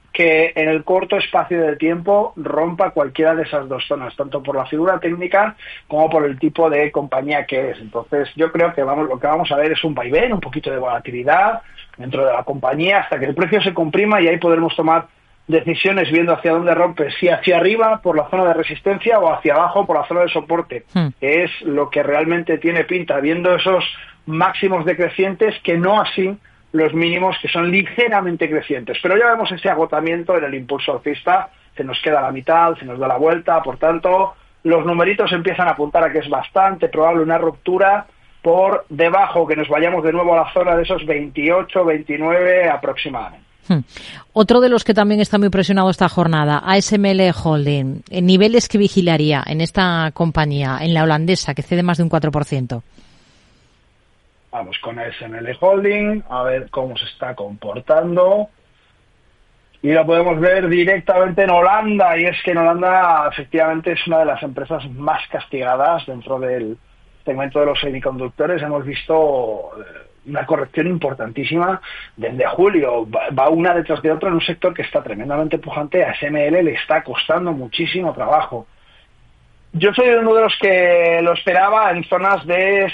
que en el corto espacio de tiempo rompa cualquiera de esas dos zonas, tanto por la figura técnica como por el tipo de compañía que es. Entonces, yo creo que lo que vamos a ver es un vaivén, un poquito de volatilidad dentro de la compañía hasta que el precio se comprima, y ahí podremos tomar decisiones viendo hacia dónde rompe, si hacia arriba por la zona de resistencia o hacia abajo por la zona de soporte, que es lo que realmente tiene pinta, viendo esos máximos decrecientes, que no así los mínimos, que son ligeramente crecientes. Pero ya vemos ese agotamiento en el impulso alcista, se nos queda la mitad, se nos da la vuelta, por tanto, los numeritos empiezan a apuntar a que es bastante probable una ruptura por debajo, que nos vayamos de nuevo a la zona de esos 28, 29 aproximadamente. Otro de los que también está muy presionado esta jornada, ASML Holding. ¿Niveles que vigilaría en esta compañía, en la holandesa, que cede más de un 4%? Vamos con ASML Holding, a ver cómo se está comportando. Y lo podemos ver directamente en Holanda, y es que en Holanda efectivamente es una de las empresas más castigadas dentro del segmento de los semiconductores. Hemos visto una corrección importantísima desde julio, va una detrás de otra en un sector que está tremendamente pujante. A ASML le está costando muchísimo trabajo. Yo soy uno de los que lo esperaba en zonas de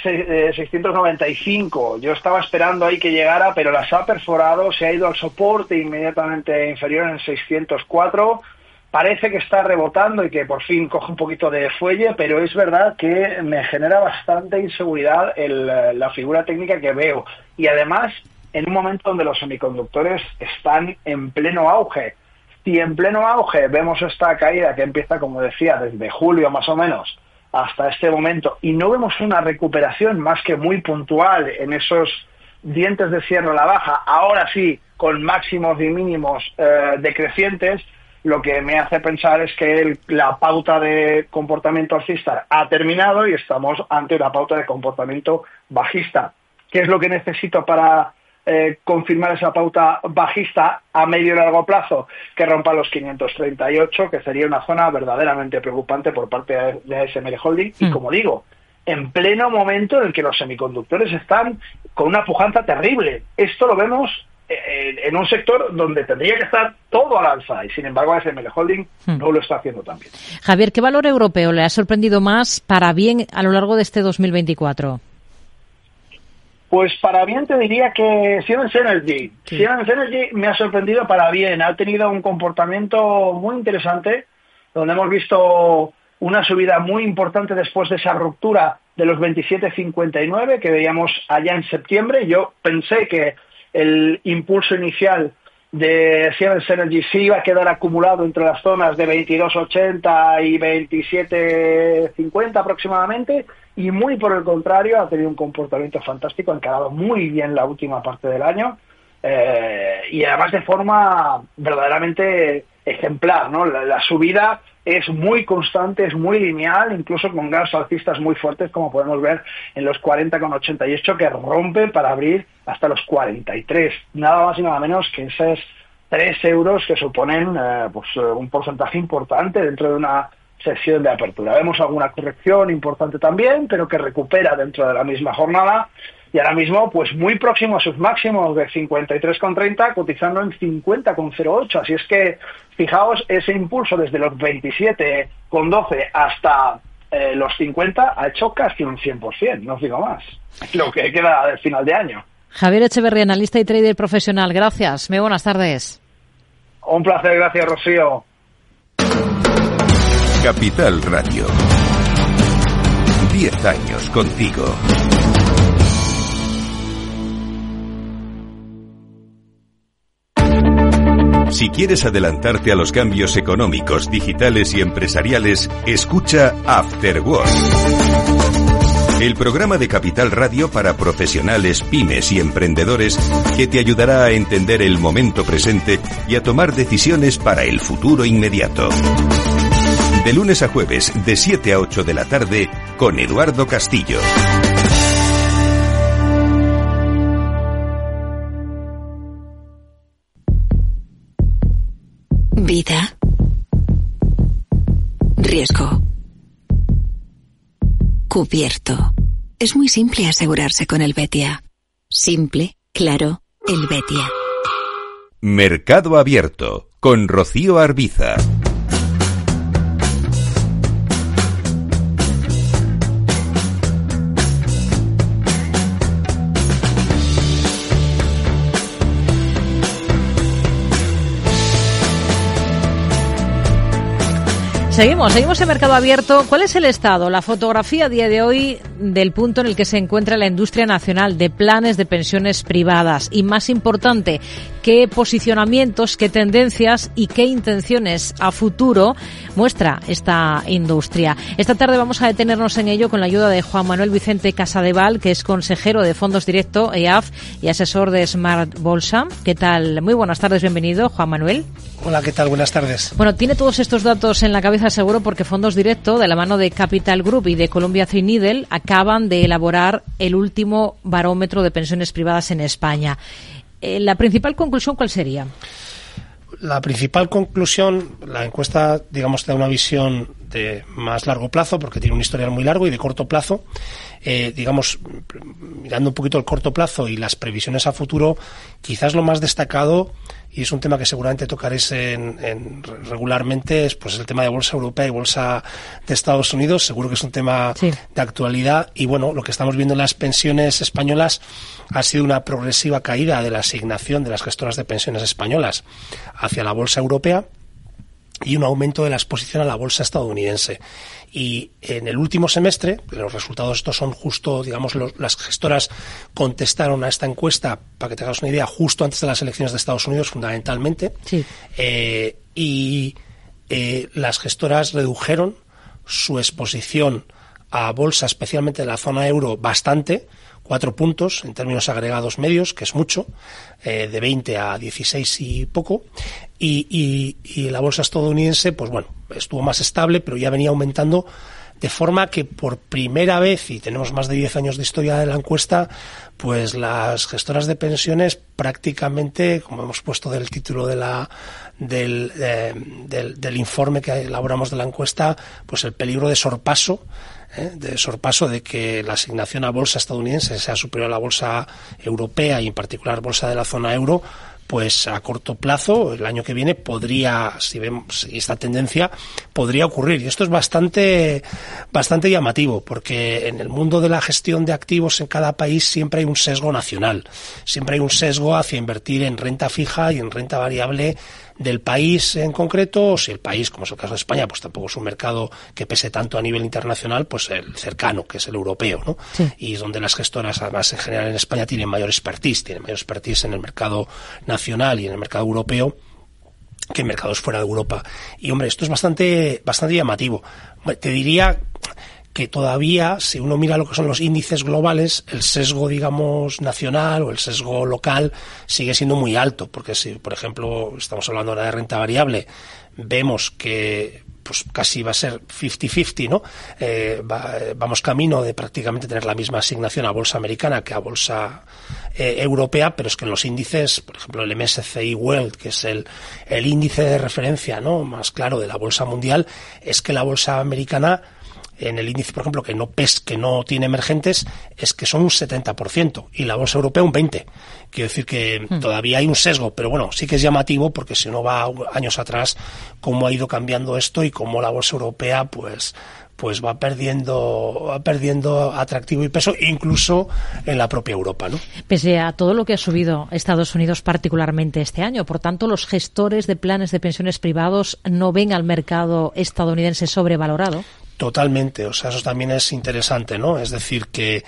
695. Yo estaba esperando ahí que llegara, pero las ha perforado, se ha ido al soporte inmediatamente inferior en 604. Parece que está rebotando y que por fin coge un poquito de fuelle, pero es verdad que me genera bastante inseguridad la figura técnica que veo. Y además, en un momento donde los semiconductores están en pleno auge. Si en pleno auge vemos esta caída que empieza, como decía, desde julio más o menos hasta este momento, y no vemos una recuperación más que muy puntual en esos dientes de cierre a la baja, ahora sí, con máximos y mínimos decrecientes, lo que me hace pensar es que la pauta de comportamiento alcista ha terminado y estamos ante una pauta de comportamiento bajista. ¿Qué es lo que necesito para confirmar esa pauta bajista a medio y largo plazo? Que rompa los 538, que sería una zona verdaderamente preocupante por parte de ASML Holding. Y como digo, en pleno momento en el que los semiconductores están con una pujanza terrible. Esto lo vemos en un sector donde tendría que estar todo al alza, y sin embargo ASML Holding no lo está haciendo tan bien. Javier, ¿qué valor europeo le ha sorprendido más para bien a lo largo de este 2024? Pues para bien te diría que Siemens Energy. Sí. Siemens Energy me ha sorprendido para bien. Ha tenido un comportamiento muy interesante, donde hemos visto una subida muy importante después de esa ruptura de los 27.59 que veíamos allá en septiembre. Yo pensé que el impulso inicial de Siemens Energy sí iba a quedar acumulado entre las zonas de 22.80 y 27.50 aproximadamente, y muy por el contrario ha tenido un comportamiento fantástico, ha encarado muy bien la última parte del año, y además de forma verdaderamente ejemplar, ¿no? La subida es muy constante, es muy lineal, incluso con ganos alcistas muy fuertes, como podemos ver en los 40,88, que rompen para abrir hasta los 43. Nada más y nada menos que esos 3 euros que suponen un porcentaje importante dentro de una sesión de apertura. Vemos alguna corrección importante también, pero que recupera dentro de la misma jornada, y ahora mismo pues muy próximo a sus máximos de 53,30, cotizando en 50,08. Así es que fijaos, ese impulso desde los 27,12 hasta los 50 ha hecho casi un 100%, no os digo más, lo que queda del final de año. Javier Echeverría, analista y trader profesional, gracias. Muy buenas tardes. Un placer, gracias, Rocío. Capital Radio. 10 años contigo. Si quieres adelantarte a los cambios económicos, digitales y empresariales, escucha After Work. El programa de Capital Radio para profesionales, pymes y emprendedores que te ayudará a entender el momento presente y a tomar decisiones para el futuro inmediato. De lunes a jueves, de 7 a 8 de la tarde, con Eduardo Castillo. Vida. Riesgo. Cubierto. Es muy simple asegurarse con el Betia. Simple, claro, el Betia. Mercado Abierto, con Rocío Arbiza. Seguimos en Mercado Abierto. ¿Cuál es el estado, la fotografía a día de hoy del punto en el que se encuentra la industria nacional de planes de pensiones privadas? Y más importante, ¿qué posicionamientos, qué tendencias y qué intenciones a futuro muestra esta industria? Esta tarde vamos a detenernos en ello con la ayuda de Juan Manuel Vicente Casadeval, que es consejero de Fondos Directo, EAF, y asesor de Smart Bolsa. ¿Qué tal? Muy buenas tardes, bienvenido, Juan Manuel. Hola, ¿qué tal? Buenas tardes. Bueno, tiene todos estos datos en la cabeza seguro porque Fondos Directo, de la mano de Capital Group y de Columbia Threadneedle, acaban de elaborar el último barómetro de pensiones privadas en España. ¿La principal conclusión cuál sería? La principal conclusión, la encuesta, digamos, da una visión de más largo plazo, porque tiene un historial muy largo, y de corto plazo. Digamos, mirando un poquito el corto plazo y las previsiones a futuro, quizás lo más destacado, y es un tema que seguramente tocaréis regularmente, es pues el tema de bolsa europea y bolsa de Estados Unidos. Seguro que es un tema de actualidad, y bueno, lo que estamos viendo en las pensiones españolas ha sido una progresiva caída de la asignación de las gestoras de pensiones españolas hacia la bolsa europea y un aumento de la exposición a la bolsa estadounidense. Y en el último semestre, los resultados estos son justo, digamos, las gestoras contestaron a esta encuesta, para que te hagas una idea, justo antes de las elecciones de Estados Unidos, fundamentalmente. Sí. Las gestoras redujeron su exposición a bolsa, especialmente de la zona euro, bastante, 4 puntos en términos agregados medios, que es mucho, de 20 a 16 y poco, y la bolsa estadounidense, pues bueno, estuvo más estable, pero ya venía aumentando, de forma que por primera vez, y tenemos más de 10 años de historia de la encuesta, pues las gestoras de pensiones prácticamente, como hemos puesto del título del informe que elaboramos de la encuesta, pues el peligro de sorpaso de que la asignación a bolsa estadounidense sea superior a la bolsa europea y en particular bolsa de la zona euro, pues a corto plazo, el año que viene, podría, si vemos esta tendencia, podría ocurrir. Y esto es bastante llamativo, porque en el mundo de la gestión de activos en cada país siempre hay un sesgo nacional. Siempre hay un sesgo hacia invertir en renta fija y en renta variable del país en concreto, o si el país, como es el caso de España, pues tampoco es un mercado que pese tanto a nivel internacional, pues el cercano, que es el europeo, ¿no? Sí. Y es donde las gestoras, además, en general en España tienen mayor expertise en el mercado nacional y en el mercado europeo que en mercados fuera de Europa. Y hombre, esto es bastante llamativo. Te diría que todavía, si uno mira lo que son los índices globales, el sesgo, digamos, nacional o el sesgo local sigue siendo muy alto, porque si, por ejemplo, estamos hablando ahora de renta variable, vemos que pues casi va a ser 50-50, ¿no? Vamos camino de prácticamente tener la misma asignación a bolsa americana que a bolsa europea, pero es que en los índices, por ejemplo, el MSCI World, que es el índice de referencia, ¿no?, más claro de la bolsa mundial, es que la bolsa americana, en el índice, por ejemplo, que no tiene emergentes, es que son un 70%, y la bolsa europea un 20%. Quiero decir que todavía hay un sesgo, pero bueno, sí que es llamativo, porque si uno va años atrás, cómo ha ido cambiando esto y cómo la bolsa europea, pues va perdiendo atractivo y peso, incluso en la propia Europa, ¿no? Pese a todo lo que ha subido Estados Unidos particularmente este año, por tanto, los gestores de planes de pensiones privados no ven al mercado estadounidense sobrevalorado. Totalmente, o sea, eso también es interesante, ¿no? Es decir, que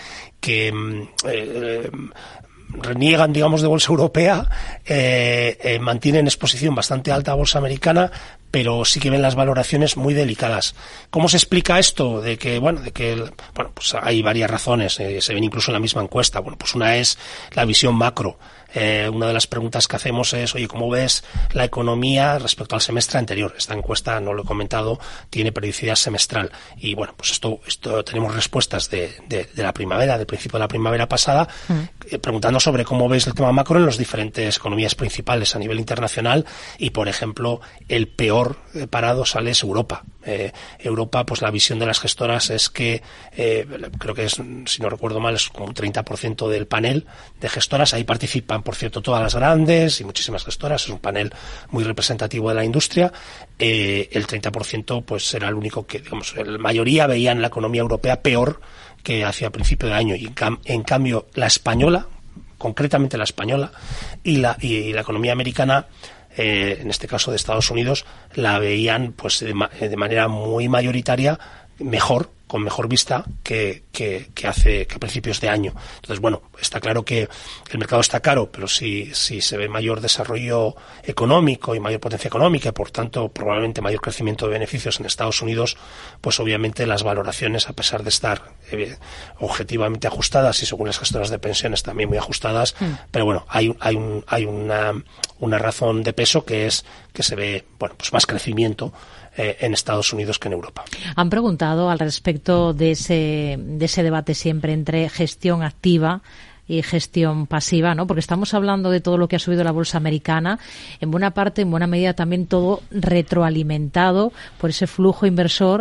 reniegan, digamos, de bolsa europea, mantienen exposición bastante alta a bolsa americana, pero sí que ven las valoraciones muy delicadas. ¿Cómo se explica esto? Pues hay varias razones, se ven incluso en la misma encuesta. Bueno, pues una es la visión macro. Una de las preguntas que hacemos es, oye, ¿cómo ves la economía respecto al semestre anterior? Esta encuesta, no lo he comentado, tiene periodicidad semestral. Y bueno, pues esto tenemos respuestas de la primavera, del principio de la primavera pasada, preguntando sobre cómo ves el tema macro en las diferentes economías principales a nivel internacional. Y, por ejemplo, el peor parado sale es Europa. Europa, pues la visión de las gestoras es que, creo que es, si no recuerdo mal, es como un 30% del panel de gestoras. Ahí participan, por cierto, todas las grandes y muchísimas gestoras. Es un panel muy representativo de la industria. El 30% pues era el único que, digamos, la mayoría veían la economía europea peor que hacia principio de año, y en cambio la española, concretamente la española, y la economía americana, en este caso de Estados Unidos, la veían pues de manera muy mayoritaria mejor, con mejor vista que a principios de año. Entonces, bueno, está claro que el mercado está caro, pero si se ve mayor desarrollo económico y mayor potencia económica, y por tanto probablemente mayor crecimiento de beneficios en Estados Unidos, pues obviamente las valoraciones, a pesar de estar objetivamente ajustadas y según las gestoras de pensiones también muy ajustadas, pero bueno, hay una razón de peso, que es que se ve, bueno, pues más crecimiento en Estados Unidos que en Europa. Han preguntado al respecto de ese debate siempre entre gestión activa y gestión pasiva, ¿no? Porque estamos hablando de todo lo que ha subido la bolsa americana, en buena parte, en buena medida también todo retroalimentado por ese flujo inversor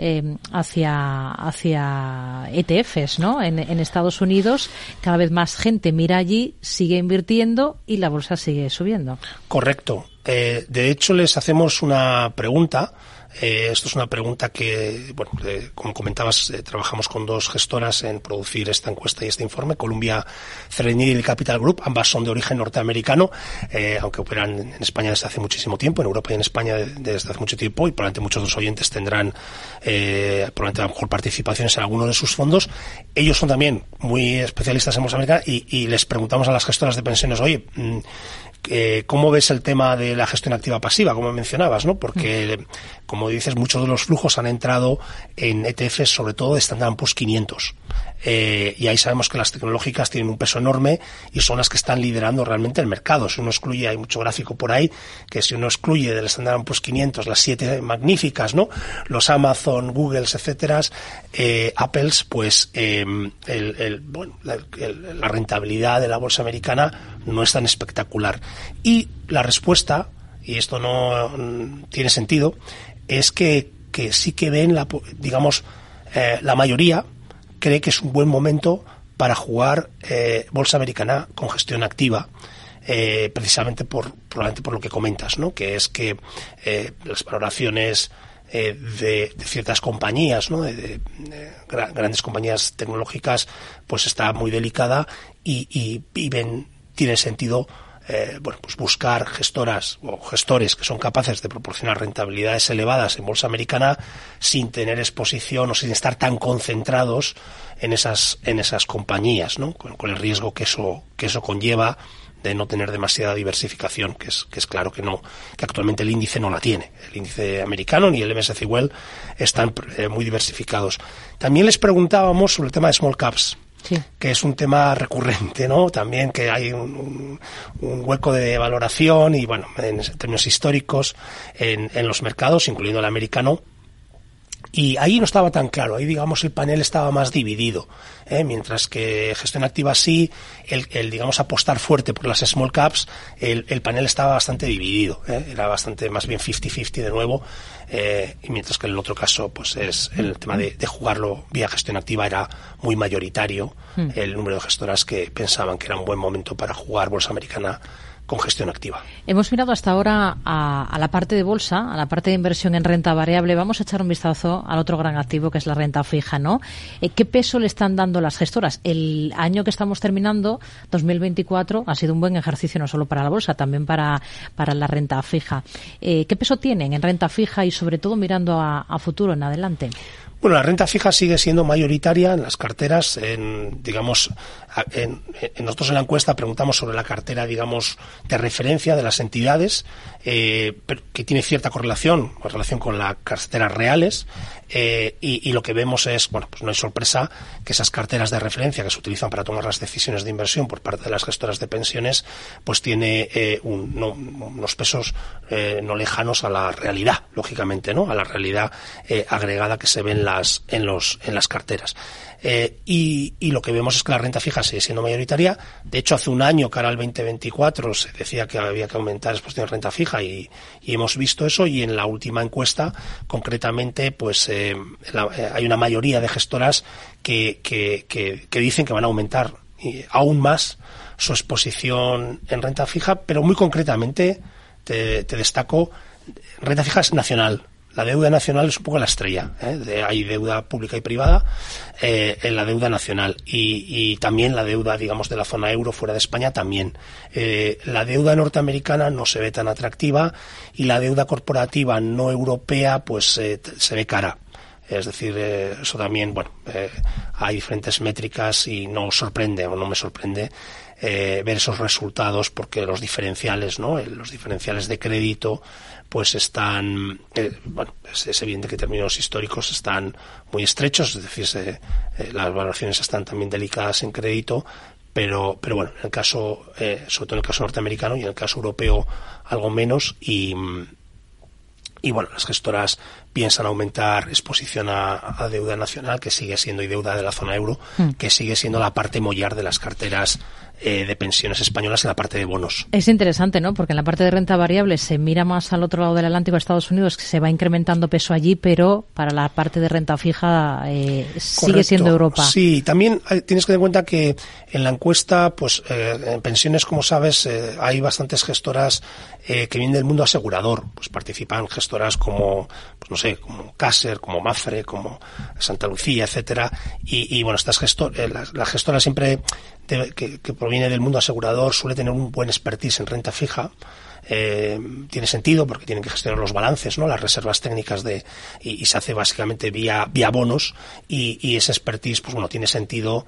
hacia ETFs, ¿no? En Estados Unidos cada vez más gente mira allí, sigue invirtiendo y la bolsa sigue subiendo. Correcto. De hecho, les hacemos una pregunta. Esto es una pregunta que, bueno, como comentabas, trabajamos con dos gestoras en producir esta encuesta y este informe, Columbia Threadneedle y Capital Group. Ambas son de origen norteamericano, aunque operan en España desde hace muchísimo tiempo, en Europa y en España desde hace mucho tiempo, y probablemente muchos de los oyentes tendrán probablemente a lo mejor participaciones en alguno de sus fondos. Ellos son también muy especialistas en bolsa americana, y les preguntamos a las gestoras de pensiones, oye, ¿cómo ves el tema de la gestión activa pasiva, como mencionabas, ¿no? Porque, como dices, muchos de los flujos han entrado en ETFs, sobre todo de Standard & Poor's 500. Y ahí sabemos que las tecnológicas tienen un peso enorme y son las que están liderando realmente el mercado. Si uno excluye, hay mucho gráfico por ahí, que si uno excluye del Standard & Poor's 500 las 7 magníficas, ¿no? Los Amazon, Googles, etcétera, Apples, pues la rentabilidad de la bolsa americana no es tan espectacular. Y la respuesta, y esto no tiene sentido, es que sí que ven, la mayoría cree que es un buen momento para jugar bolsa americana con gestión activa, precisamente probablemente por lo que comentas, ¿no? Que es que las valoraciones de ciertas compañías, ¿no? de grandes compañías tecnológicas, pues está muy delicada, y tiene sentido pues buscar gestoras o gestores que son capaces de proporcionar rentabilidades elevadas en bolsa americana sin tener exposición o sin estar tan concentrados en esas compañías, ¿no? Con el riesgo que eso conlleva de no tener demasiada diversificación, que es claro que actualmente el índice no la tiene. El índice americano ni el MSCI World están muy diversificados. También les preguntábamos sobre el tema de small caps. Sí. Que es un tema recurrente, ¿no? También que hay un hueco de valoración y, bueno, en términos históricos en los mercados, incluyendo el americano. Y ahí no estaba tan claro, ahí digamos el panel estaba más dividido, mientras que gestión activa sí, el digamos apostar fuerte por las small caps, el panel estaba bastante dividido, era bastante más bien 50-50 de nuevo, y mientras que en el otro caso pues es el tema de jugarlo vía gestión activa era muy mayoritario, el número de gestoras que pensaban que era un buen momento para jugar bolsa americana con gestión activa. Hemos mirado hasta ahora a la parte de bolsa, a la parte de inversión en renta variable. Vamos a echar un vistazo al otro gran activo, que es la renta fija, ¿no? ¿Qué peso le están dando las gestoras? El año que estamos terminando, 2024, ha sido un buen ejercicio no solo para la bolsa, también para la renta fija. ¿Qué peso tienen en renta fija y sobre todo mirando a futuro, en adelante? Bueno, la renta fija sigue siendo mayoritaria en las carteras. Nosotros en la encuesta preguntamos sobre la cartera, digamos, de referencia de las entidades, que tiene cierta relación con las carteras reales, y lo que vemos es, bueno, pues no hay sorpresa que esas carteras de referencia que se utilizan para tomar las decisiones de inversión por parte de las gestoras de pensiones, pues tiene unos pesos no lejanos a la realidad, lógicamente, ¿no? A la realidad agregada que se ve en las carteras. Y lo que vemos es que la renta fija sigue siendo mayoritaria. De hecho, hace un año, cara al 2024, se decía que había que aumentar la exposición de renta fija y hemos visto eso. Y en la última encuesta, concretamente, pues hay una mayoría de gestoras que dicen que van a aumentar aún más su exposición en renta fija, pero muy concretamente te destaco, renta fija es nacional. La deuda nacional es un poco la estrella, hay deuda pública y privada en la deuda nacional y también la deuda, digamos, de la zona euro fuera de España también. La deuda norteamericana no se ve tan atractiva y la deuda corporativa no europea pues se ve cara. Es decir, eso también, hay diferentes métricas y no me sorprende ver esos resultados porque los diferenciales, ¿no? Los diferenciales de crédito pues están, es evidente que en términos históricos están muy estrechos, es decir, las valoraciones están también delicadas en crédito, pero bueno, en el caso, sobre todo en el caso norteamericano y en el caso europeo algo menos y bueno, las gestoras piensan aumentar exposición a deuda nacional, que sigue siendo, y deuda de la zona euro, que sigue siendo la parte mollar de las carteras de pensiones españolas en la parte de bonos. Es interesante, ¿no? Porque en la parte de renta variable se mira más al otro lado del Atlántico, a Estados Unidos, que se va incrementando peso allí, pero para la parte de renta fija sigue siendo Europa. Sí, también tienes que tener en cuenta que en la encuesta, pues en pensiones, como sabes, hay bastantes gestoras que vienen del mundo asegurador. Pues participan gestoras como, pues no sé, como Caser, como Mafre, como Santa Lucía, etcétera. Y bueno, estas la gestora siempre que proviene del mundo asegurador suele tener un buen expertise en renta fija. Tiene sentido porque tienen que gestionar los balances, ¿no? Las reservas técnicas y se hace básicamente vía bonos y ese expertise, pues bueno, tiene sentido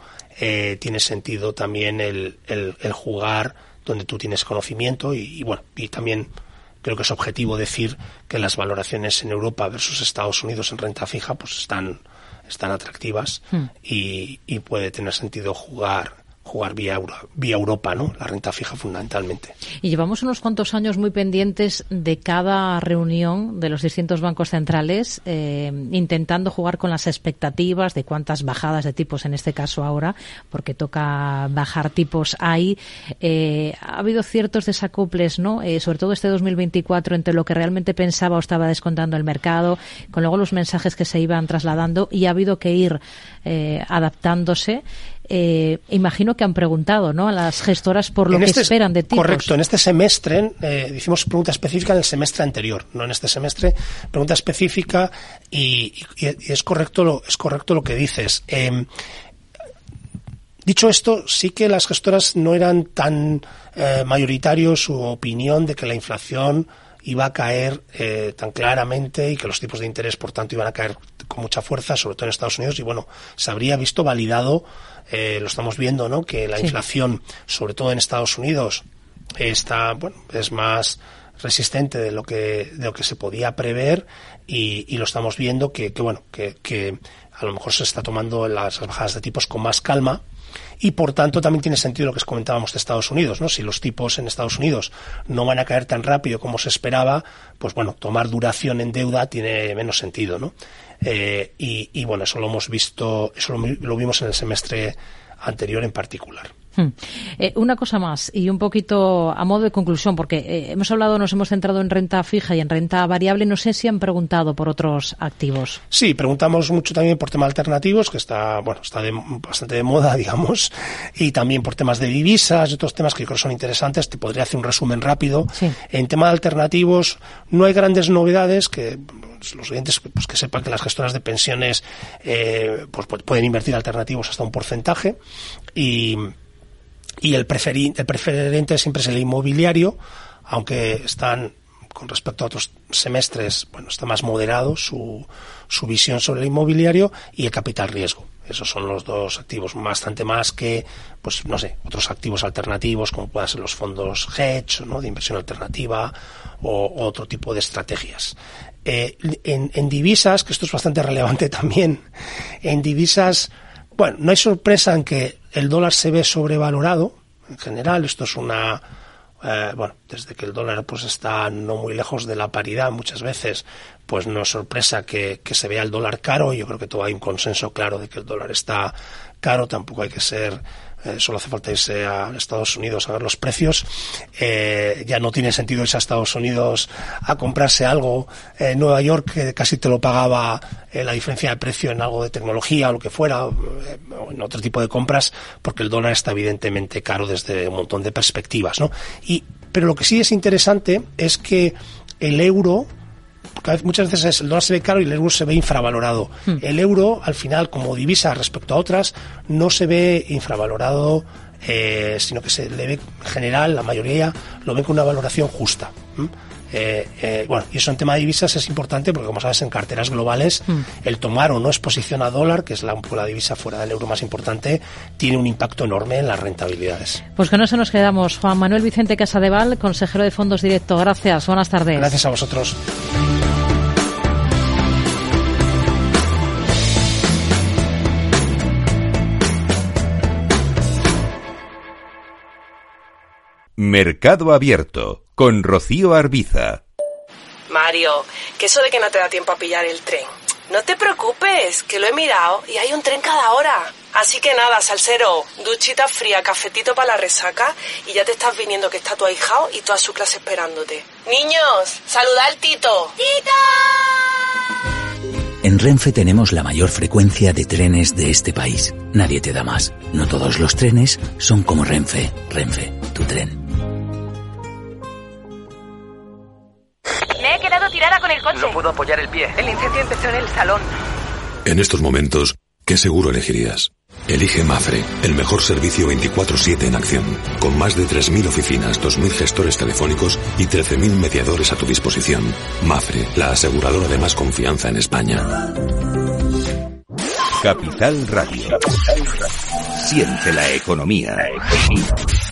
también el jugar donde tú tienes conocimiento y bueno, y también creo que es objetivo decir que las valoraciones en Europa versus Estados Unidos en renta fija pues están atractivas y puede tener sentido jugar vía Europa, ¿no? La renta fija fundamentalmente. Y llevamos unos cuantos años muy pendientes de cada reunión de los distintos bancos centrales, intentando jugar con las expectativas de cuántas bajadas de tipos, en este caso ahora, porque toca bajar tipos hay. Ha habido ciertos desacoples, ¿no? Sobre todo este 2024, entre lo que realmente pensaba o estaba descontando el mercado, con luego los mensajes que se iban trasladando, y ha habido que ir adaptándose. Imagino que han preguntado, ¿no?, a las gestoras por lo que esperan de tipos. Correcto, en este semestre hicimos pregunta específica en el semestre anterior, no en este semestre, pregunta específica y es correcto lo que dices. Dicho esto, sí que las gestoras no eran tan mayoritarios su opinión de que la inflación iba a caer tan claramente y que los tipos de interés, por tanto, iban a caer con mucha fuerza, sobre todo en Estados Unidos, y bueno, se habría visto validado, lo estamos viendo, ¿no?, que la inflación, sobre todo en Estados Unidos, es más resistente de lo que se podía prever y lo estamos viendo que a lo mejor se está tomando las bajadas de tipos con más calma. Y por tanto también tiene sentido lo que comentábamos de Estados Unidos, ¿no? Si los tipos en Estados Unidos no van a caer tan rápido como se esperaba, pues bueno, tomar duración en deuda tiene menos sentido, ¿no? Y bueno, eso lo hemos visto, eso lo vimos en el semestre anterior en particular. Una cosa más y un poquito a modo de conclusión, porque nos hemos centrado en renta fija y en renta variable. No sé si han preguntado por otros activos. Sí, preguntamos mucho también por temas alternativos, que está bastante de moda, digamos, y también por temas de divisas y otros temas que creo son interesantes. Te podría hacer un resumen rápido. Sí. En tema de alternativos no hay grandes novedades, que los oyentes pues que sepan que las gestoras de pensiones pues pueden invertir alternativos hasta un porcentaje y el preferente siempre es el inmobiliario, aunque están, con respecto a otros semestres, bueno, está más moderado su visión sobre el inmobiliario, y el capital riesgo. Esos son los dos activos, bastante más que, pues no sé, otros activos alternativos, como puedan ser los fondos hedge, ¿no?, de inversión alternativa, o otro tipo de estrategias. En divisas, que esto es bastante relevante también, en divisas, bueno, no hay sorpresa en que el dólar se ve sobrevalorado. En general, esto es una desde que el dólar pues está no muy lejos de la paridad muchas veces, pues no es sorpresa que se vea el dólar caro. Yo creo que todo hay un consenso claro de que el dólar está caro, tampoco hay que ser... solo hace falta irse a Estados Unidos a ver los precios. Ya no tiene sentido irse a Estados Unidos a comprarse algo en Nueva York, que casi te lo pagaba la diferencia de precio en algo de tecnología o lo que fuera, o en otro tipo de compras, porque el dólar está evidentemente caro desde un montón de perspectivas, ¿no? Pero lo que sí es interesante es que el euro... muchas veces el dólar se ve caro y el euro se ve infravalorado. El euro, al final, como divisa respecto a otras, no se ve infravalorado, sino que se le ve, en general, la mayoría lo ven con una valoración justa. Y eso en tema de divisas es importante porque, como sabes, en carteras globales el tomar o no exposición a dólar, que es la divisa fuera del euro más importante, tiene un impacto enorme en las rentabilidades. Pues con eso nos quedamos. Juan Manuel Vicente Casadeval, consejero de Fondos Directo. Gracias, buenas tardes. Gracias a vosotros. Mercado Abierto, con Rocío Arbiza. Mario, que eso de que no te da tiempo a pillar el tren. No te preocupes, que lo he mirado y hay un tren cada hora. Así que nada, salsero, duchita fría, cafetito para la resaca y ya te estás viniendo que está tu ahijao y toda su clase esperándote. Niños, saluda al Tito. ¡Tito! En Renfe tenemos la mayor frecuencia de trenes de este país. Nadie te da más. No todos los trenes son como Renfe. Renfe, tu tren. Me he quedado tirada con el coche. No puedo apoyar el pie. El incendio empezó en el salón. En estos momentos, ¿qué seguro elegirías? Elige Mafre, el mejor servicio 24/7 en acción, con más de 3.000 oficinas, 2.000 gestores telefónicos y 13.000 mediadores a tu disposición. Mafre, la aseguradora de más confianza en España. Capital Radio. Siente la economía.